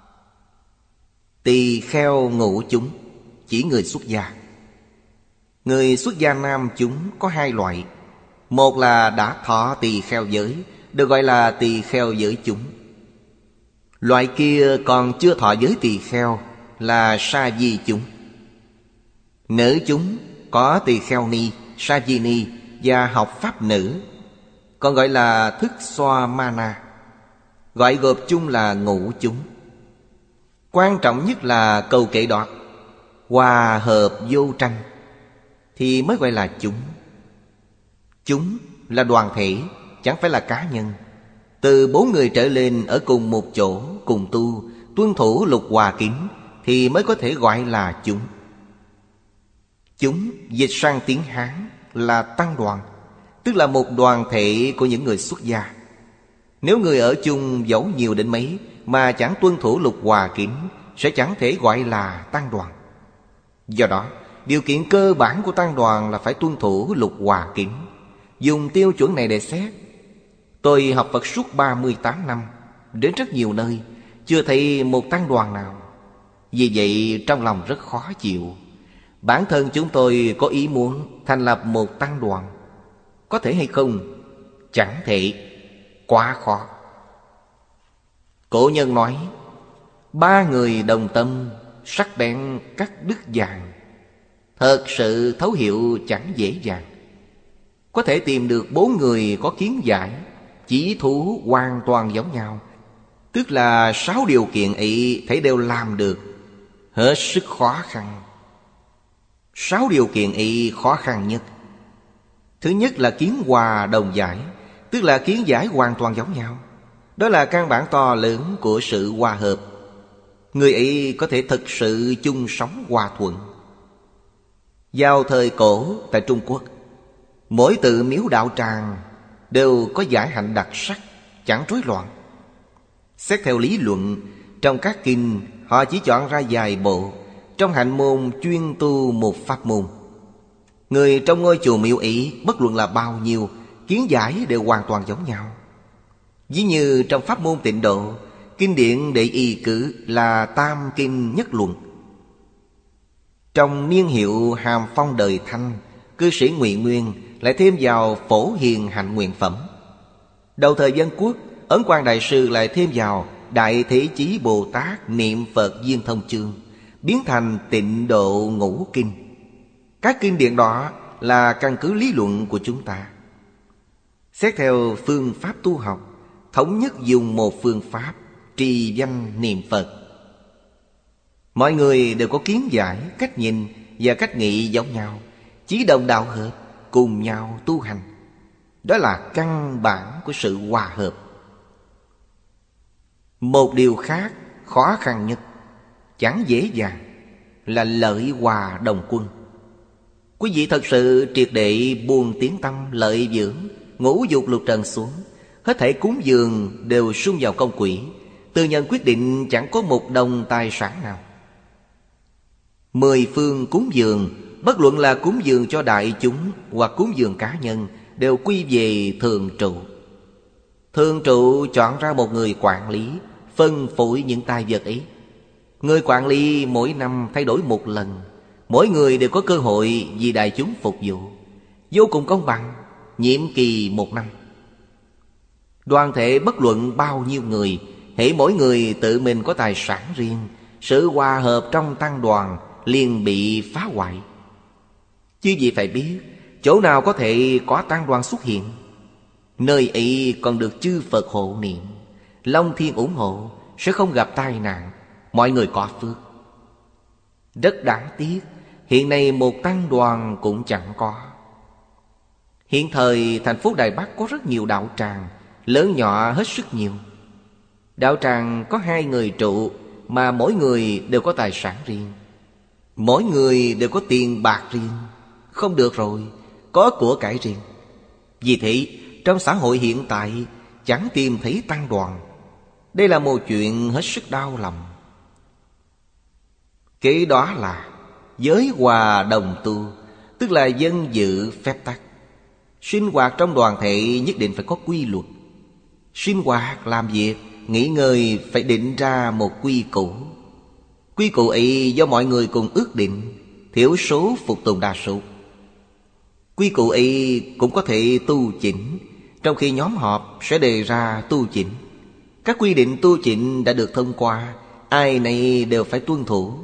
Tỳ kheo ngũ chúng chỉ người xuất gia. Người xuất gia nam chúng có hai loại. Một là đã thọ tỳ kheo giới, được gọi là tỳ kheo giới chúng. Loại kia còn chưa thọ giới tỳ kheo là sa di chúng. Nữ chúng có tỳ kheo ni, sa di ni và học pháp nữ, còn gọi là thức xoa ma na, gọi gộp chung là ngũ chúng. Quan trọng nhất là câu kệ đoạt, hòa hợp vô tranh thì mới gọi là chúng. Chúng là đoàn thể, chẳng phải là cá nhân. Từ bốn người trở lên ở cùng một chỗ, cùng tu, tuân thủ lục hòa kính thì mới có thể gọi là chúng. Chúng dịch sang tiếng Hán là tăng đoàn, tức là một đoàn thể của những người xuất gia. Nếu người ở chung dẫu nhiều đến mấy mà chẳng tuân thủ lục hòa kính sẽ chẳng thể gọi là tăng đoàn. Do đó, điều kiện cơ bản của tăng đoàn là phải tuân thủ lục hòa kính. Dùng tiêu chuẩn này để xét. Tôi học Phật suốt ba mươi tám năm, đến rất nhiều nơi, chưa thấy một tăng đoàn nào. Vì vậy trong lòng rất khó chịu. Bản thân chúng tôi có ý muốn thành lập một tăng đoàn. Có thể hay không? Chẳng thể. Quá khó. Cổ nhân nói, ba người đồng tâm, sắc bén cắt đứt vàng. Thật sự thấu hiểu chẳng dễ dàng. Có thể tìm được bốn người có kiến giải, chỉ thú hoàn toàn giống nhau, tức là sáu điều kiện ấy thấy đều làm được, hết sức khó khăn, Sáu điều kiện ấy khó khăn nhất. Thứ nhất là kiến hòa đồng giải, tức là kiến giải hoàn toàn giống nhau. Đó là căn bản to lớn của sự hòa hợp. Người ấy có thể thực sự chung sống hòa thuận. Vào thời cổ tại Trung Quốc, mỗi tự miếu đạo tràng đều có giải hạnh đặc sắc, chẳng rối loạn. Xét theo lý luận, trong các kinh họ chỉ chọn ra vài bộ. Trong hạnh môn chuyên tu một pháp môn. Người trong ngôi chùa miếu ấy bất luận là bao nhiêu, kiến giải đều hoàn toàn giống nhau. Ví như trong pháp môn Tịnh Độ, kinh điển đệ y cử là Tam Kinh Nhất Luận. Trong niên hiệu Hàm Phong đời Thanh, cư sĩ Ngụy Nguyên lại thêm vào Phổ Hiền Hạnh Nguyện Phẩm. Đầu thời Dân Quốc, Ấn Quang Đại Sư lại thêm vào Đại Thế Chí Bồ Tát Niệm Phật Viên Thông Chương, biến thành Tịnh Độ Ngũ Kinh. Các kinh điển đó là căn cứ lý luận của chúng ta. Xét theo phương pháp tu học, thống nhất dùng một phương pháp trì danh niệm Phật. Mọi người đều có kiến giải, cách nhìn và cách nghĩ giống nhau, chí đồng đạo hợp, cùng nhau tu hành. Đó là căn bản của sự hòa hợp. Một điều khác khó khăn nhất, chẳng dễ dàng, là lợi hòa đồng quân. Quý vị thật sự triệt để buông tiếng tâm lợi dưỡng, ngũ dục lục trần xuống, hết thảy cúng dường đều sung vào công quỹ, tư nhân quyết định chẳng có một đồng tài sản nào. Mười phương cúng dường, bất luận là cúng dường cho đại chúng hoặc cúng dường cá nhân, đều quy về thường trụ. Thường trụ chọn ra một người quản lý, phân phối những tài vật ấy. Người quản lý mỗi năm thay đổi một lần, mỗi người đều có cơ hội vì đại chúng phục vụ, vô cùng công bằng, nhiệm kỳ một năm. Đoàn thể bất luận bao nhiêu người, hễ mỗi người tự mình có tài sản riêng, sự hòa hợp trong tăng đoàn liền bị phá hoại. Chứ gì phải biết, chỗ nào có thể có tăng đoàn xuất hiện, nơi ấy còn được chư Phật hộ niệm, Long Thiên ủng hộ, sẽ không gặp tai nạn, mọi người có phước. Rất đáng tiếc, hiện nay một tăng đoàn cũng chẳng có. Hiện thời thành phố Đài Bắc có rất nhiều đạo tràng, lớn nhỏ hết sức nhiều. Đạo tràng có hai người trụ, mà mỗi người đều có tài sản riêng, mỗi người đều có tiền bạc riêng. Không được rồi, có của cải riêng. Vì thế trong xã hội hiện tại chẳng tìm thấy tăng đoàn. Đây là một chuyện hết sức đau lòng. Kế đó là giới hòa đồng tu, tức là dân dự phép tắc. Sinh hoạt trong đoàn thể nhất định phải có quy luật. Sinh hoạt, làm việc, nghỉ ngơi phải định ra một quy củ. Quy củ ấy do mọi người cùng ước định, thiểu số phục tùng đa số. Quy củ ấy cũng có thể tu chỉnh, trong khi nhóm họp sẽ đề ra tu chỉnh. Các quy định tu chỉnh đã được thông qua, ai nấy đều phải tuân thủ.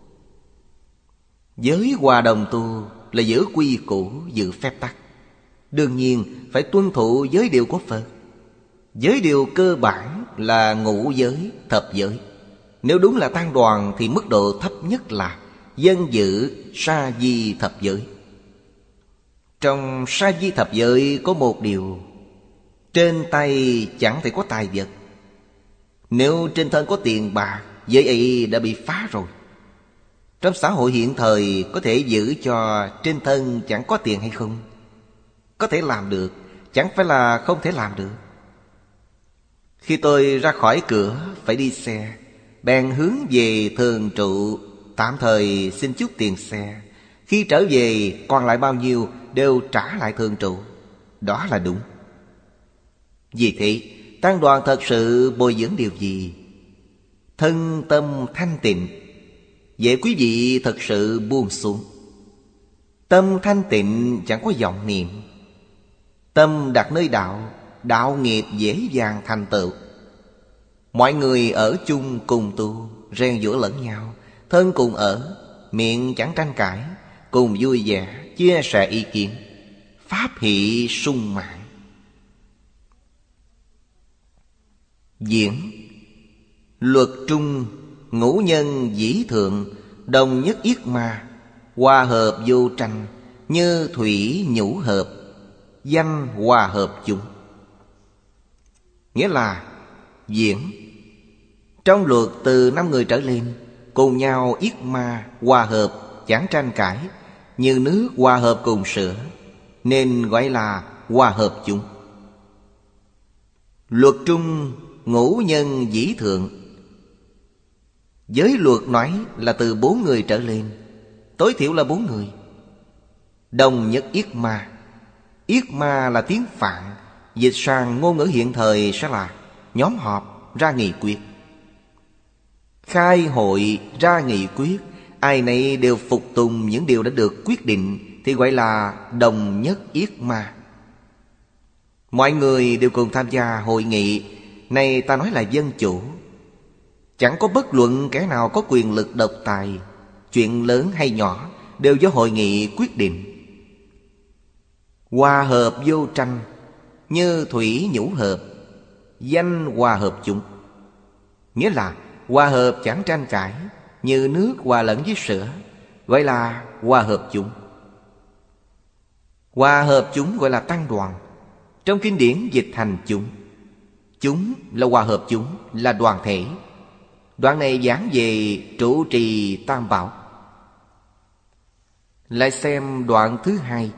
Giới hòa đồng tu là giữ quy củ, giữ phép tắc. Đương nhiên phải tuân thủ giới điều của Phật. Giới điều cơ bản là ngũ giới, thập giới. Nếu đúng là tăng đoàn thì mức độ thấp nhất là dân dự sa di thập giới. Trong sa di thập giới có một điều, trên tay chẳng thể có tài vật. Nếu trên thân có tiền bạc, giới ấy đã bị phá rồi. Trong xã hội hiện thời có thể giữ cho trên thân chẳng có tiền hay không? Có thể làm được, chẳng phải là không thể làm được. Khi tôi ra khỏi cửa phải đi xe, bèn hướng về thường trụ, tạm thời xin chút tiền xe. Khi trở về còn lại bao nhiêu đều trả lại thường trụ. Đó là đúng. Vì thế tăng đoàn thật sự bồi dưỡng điều gì? Thân tâm thanh tịnh. Vậy quý vị thật sự buông xuống. Tâm thanh tịnh chẳng có vọng niệm. Tâm đặt nơi đạo, đạo nghiệp dễ dàng thành tựu. Mọi người ở chung cùng tu, rèn giũa lẫn nhau, thân cùng ở, miệng chẳng tranh cãi, cùng vui vẻ, chia sẻ ý kiến, pháp hỷ sung mãn. Diễn luật trung, ngũ nhân dĩ thượng, đồng nhất yết ma, Hòa hợp vô tranh, như thủy nhũ hợp, danh hòa hợp chúng. Nghĩa là diễn. Trong luật từ năm người trở lên, cùng nhau yết ma, hòa hợp, chẳng tranh cãi, như nước hòa hợp cùng sữa, nên gọi là hòa hợp chúng. Luật trung ngũ nhân dĩ thượng. Giới luật nói là từ bốn người trở lên, tối thiểu là bốn người. Đồng nhất yết ma. Yết ma là tiếng Phạn, dịch sang ngôn ngữ hiện thời sẽ là nhóm họp ra nghị quyết. Khai hội ra nghị quyết, ai nấy đều phục tùng những điều đã được quyết định, thì gọi là đồng nhất yết ma. Mọi người đều cùng tham gia hội nghị, này ta nói là dân chủ. Chẳng có bất luận kẻ nào có quyền lực độc tài, chuyện lớn hay nhỏ đều do hội nghị quyết định. Hòa hợp vô tranh, như thủy nhũ hợp, danh hòa hợp chúng. Nghĩa là hòa hợp chẳng tranh cãi, như nước hòa lẫn với sữa, gọi là hòa hợp chúng. Hòa hợp chúng gọi là tăng đoàn. Trong kinh điển dịch thành chúng. Chúng là hòa hợp chúng, là đoàn thể. Đoạn này giảng về trụ trì tam bảo. Lại xem đoạn thứ hai.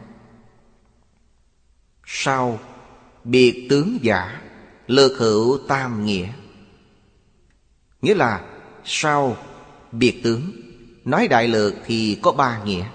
Sau biệt tướng giả, lược hữu tam nghĩa. Nghĩa là sau biệt tướng, nói đại lược thì có ba nghĩa.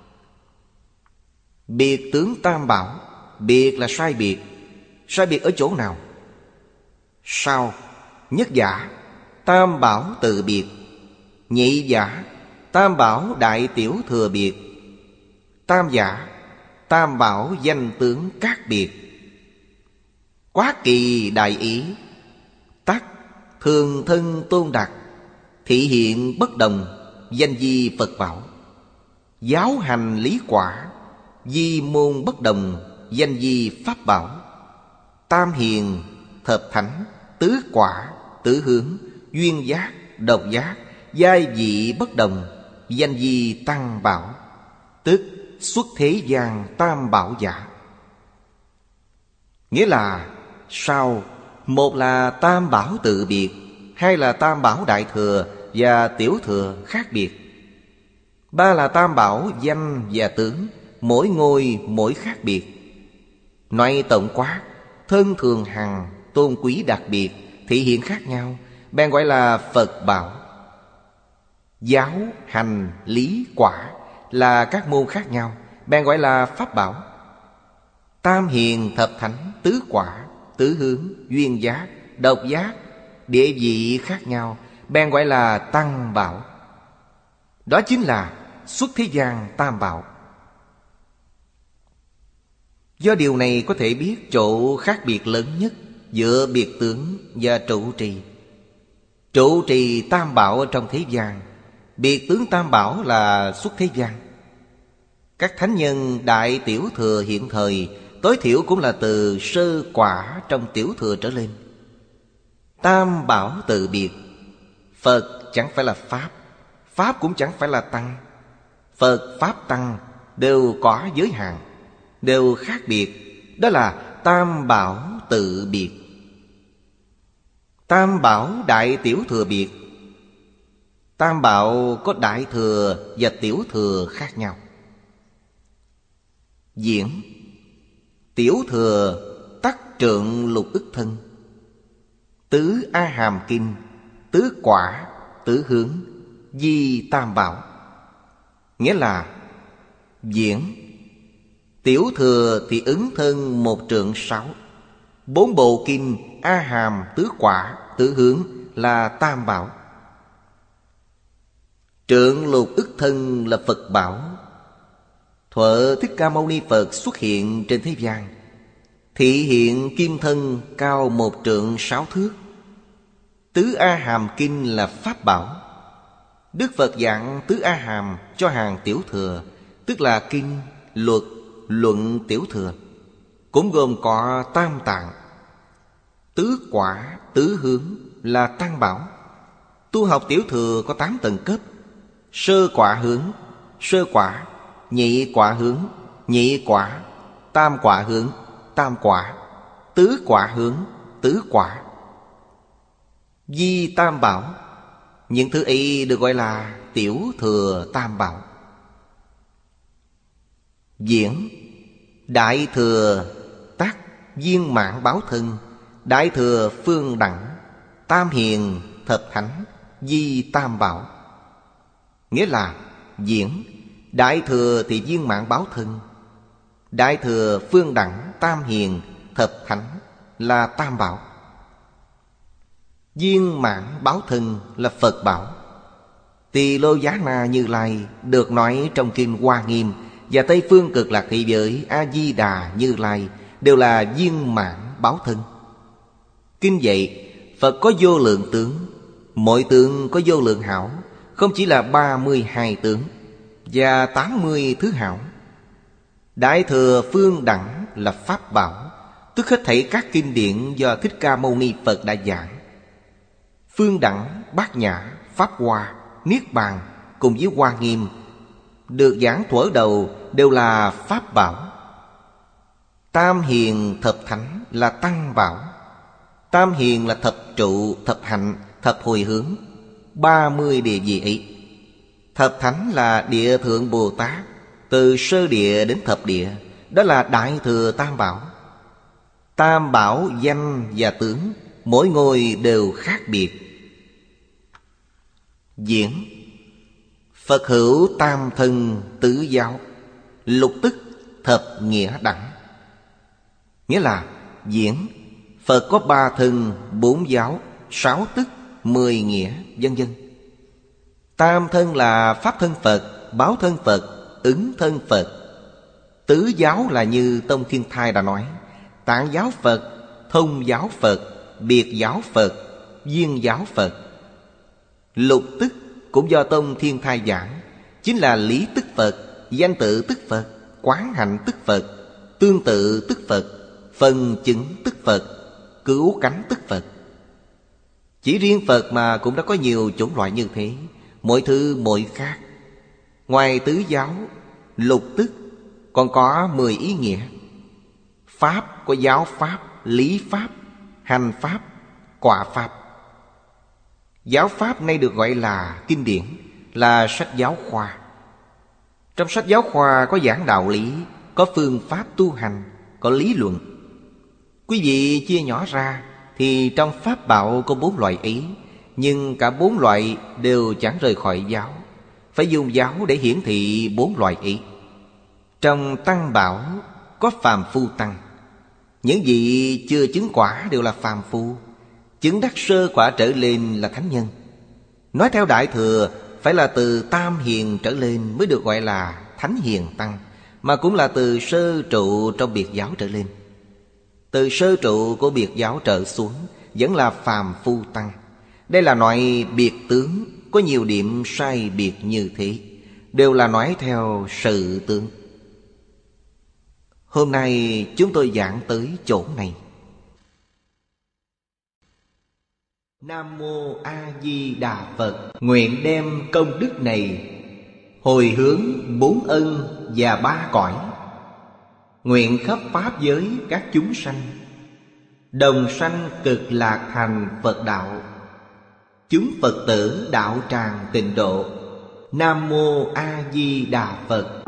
Biệt tướng tam bảo, biệt là sai biệt. Sai biệt ở chỗ nào? Sau nhất giả, tam bảo tự biệt. Nhị giả, tam bảo đại tiểu thừa biệt. Tam giả, tam bảo danh tướng các biệt. Quá kỳ đại ý, tắc thường thân tôn đặc, thị hiện bất đồng, danh di Phật bảo. Giáo hành lý quả, di môn bất đồng, danh di Pháp bảo. Tam hiền, thập thánh, tứ quả, tứ hướng, duyên giác, độc giác, giai vị bất đồng, danh di Tăng bảo. Tức xuất thế gian tam bảo giả. Nghĩa là sau, một là tam bảo tự biệt, hai là tam bảo đại thừa và tiểu thừa khác biệt, ba là tam bảo danh và tướng, mỗi ngôi mỗi khác biệt. Nói tổng quát, thân thường hằng, tôn quý đặc biệt, thị hiện khác nhau, bèn gọi là Phật bảo. Giáo, hành, lý, quả là các môn khác nhau, bèn gọi là Pháp bảo. Tam hiền, thập thánh, tứ quả, tứ hướng, duyên giác, độc giác, địa vị khác nhau, bèn gọi là Tăng bảo. Đó chính là xuất thế gian tam bảo. Do điều này có thể biết chỗ khác biệt lớn nhất giữa biệt tướng và trụ trì. Trụ trì tam bảo ở trong thế gian, biệt tướng tam bảo là xuất thế gian. Các thánh nhân đại tiểu thừa hiện thời tối thiểu cũng là từ sơ quả trong tiểu thừa trở lên. Tam bảo tự biệt. Phật chẳng phải là Pháp, Pháp cũng chẳng phải là Tăng. Phật, Pháp, Tăng đều có giới hạn, đều khác biệt. Đó là tam bảo tự biệt. Tam bảo đại tiểu thừa biệt. Tam bảo có đại thừa và tiểu thừa khác nhau. Diễn. Tiểu thừa tắc trượng lục ức thân, tứ A Hàm Kinh, tứ quả, tứ hướng, di tam bảo. Nghĩa là diễn. Tiểu thừa thì ứng thân một trượng sáu, bốn bộ kinh A Hàm, tứ quả, tứ hướng là tam bảo. Trượng lục ức thân là Phật bảo. Thuở Thích Ca Mâu Ni Phật xuất hiện trên thế gian, thị hiện kim thân cao một trượng sáu thước. Tứ A Hàm Kinh là Pháp bảo. Đức Phật giảng tứ A Hàm cho hàng tiểu thừa, tức là kinh, luật, luận tiểu thừa, cũng gồm có tam tạng. Tứ quả, tứ hướng là tăng bảo. Tu học tiểu thừa có tám tầng cấp. Sơ quả hướng, sơ quả, nhị quả hướng, nhị quả, tam quả hướng, tam quả, tứ quả hướng, tứ quả. Di tam bảo, những thứ ấy được gọi là tiểu thừa tam bảo. Diễn, đại thừa tác viên mãn báo thân, đại thừa phương đẳng, tam hiền thập thánh, di tam bảo. Nghĩa là diễn, đại thừa thì viên mãn báo thân, đại thừa phương đẳng, tam hiền thập thánh là tam bảo. Viên mãn báo thân là Phật bảo. Tỳ Lô Giá Na Như Lai được nói trong kinh Hoa Nghiêm và Tây Phương Cực Lạc Thế Giới A Di Đà Như Lai đều là viên mãn báo thân. Kinh dạy Phật có vô lượng tướng, mỗi tướng có vô lượng hảo, không chỉ là ba mươi hai tướng và tám mươi thứ hảo. Đại thừa phương đẳng là pháp bảo, tức hết thảy các kinh điển do Thích Ca Mâu Ni Phật đã giảng. Phương đẳng, Bát Nhã, Pháp Hoa, Niết Bàn cùng với Hoa Nghiêm được giảng thuở đầu đều là pháp bảo. Tam hiền thập thánh là tăng bảo. Tam hiền là thập trụ, thập hạnh, thập hồi hướng, ba mươi địa vị ấy. Thập thánh là địa thượng Bồ Tát, từ sơ địa đến thập địa, đó là đại thừa tam bảo. Tam bảo danh và tướng, mỗi ngôi đều khác biệt. Diễn, Phật hữu tam thân tứ giáo, lục tức thập nghĩa đẳng. Nghĩa là diễn, Phật có ba thân, bốn giáo, sáu tức, mười nghĩa, vân vân. Tam thân là pháp thân Phật, báo thân Phật, ứng thân Phật. Tứ giáo là như Tông Thiên Thai đã nói, Tạng giáo Phật, Thông giáo Phật, Biệt giáo Phật, Duyên giáo Phật. Lục tức cũng do Tông Thiên Thai giảng, chính là lý tức Phật, danh tự tức Phật, quán hạnh tức Phật, tương tự tức Phật, phần chứng tức Phật, cứu cánh tức Phật. Chỉ riêng Phật mà cũng đã có nhiều chủng loại như thế, mỗi thứ mỗi khác. Ngoài tứ giáo, lục tức còn có mười ý nghĩa. Pháp có giáo pháp, lý pháp, hành pháp, quả pháp. Giáo pháp nay được gọi là kinh điển, là sách giáo khoa. Trong sách giáo khoa có giảng đạo lý, có phương pháp tu hành, có lý luận. Quý vị chia nhỏ ra thì trong pháp bảo có bốn loại ý, nhưng cả bốn loại đều chẳng rời khỏi giáo, phải dùng giáo để hiển thị bốn loại ý. Trong tăng bảo có phàm phu tăng, những vị chưa chứng quả đều là phàm phu, chứng đắc sơ quả trở lên là thánh nhân. Nói theo Đại Thừa, phải là từ tam hiền trở lên mới được gọi là thánh hiền tăng, mà cũng là từ sơ trụ trong biệt giáo trở lên. Từ sơ trụ của biệt giáo trở xuống vẫn là phàm phu tăng. Đây là loại biệt tướng, có nhiều điểm sai biệt như thế, đều là nói theo sự tướng. Hôm nay chúng tôi giảng tới chỗ này. Nam Mô A Di Đà Phật. Nguyện đem công đức này hồi hướng bốn ân và ba cõi, nguyện khắp pháp giới các chúng sanh đồng sanh cực lạc thành Phật đạo, chúng Phật tử đạo tràng tịnh độ. Nam Mô A Di Đà Phật.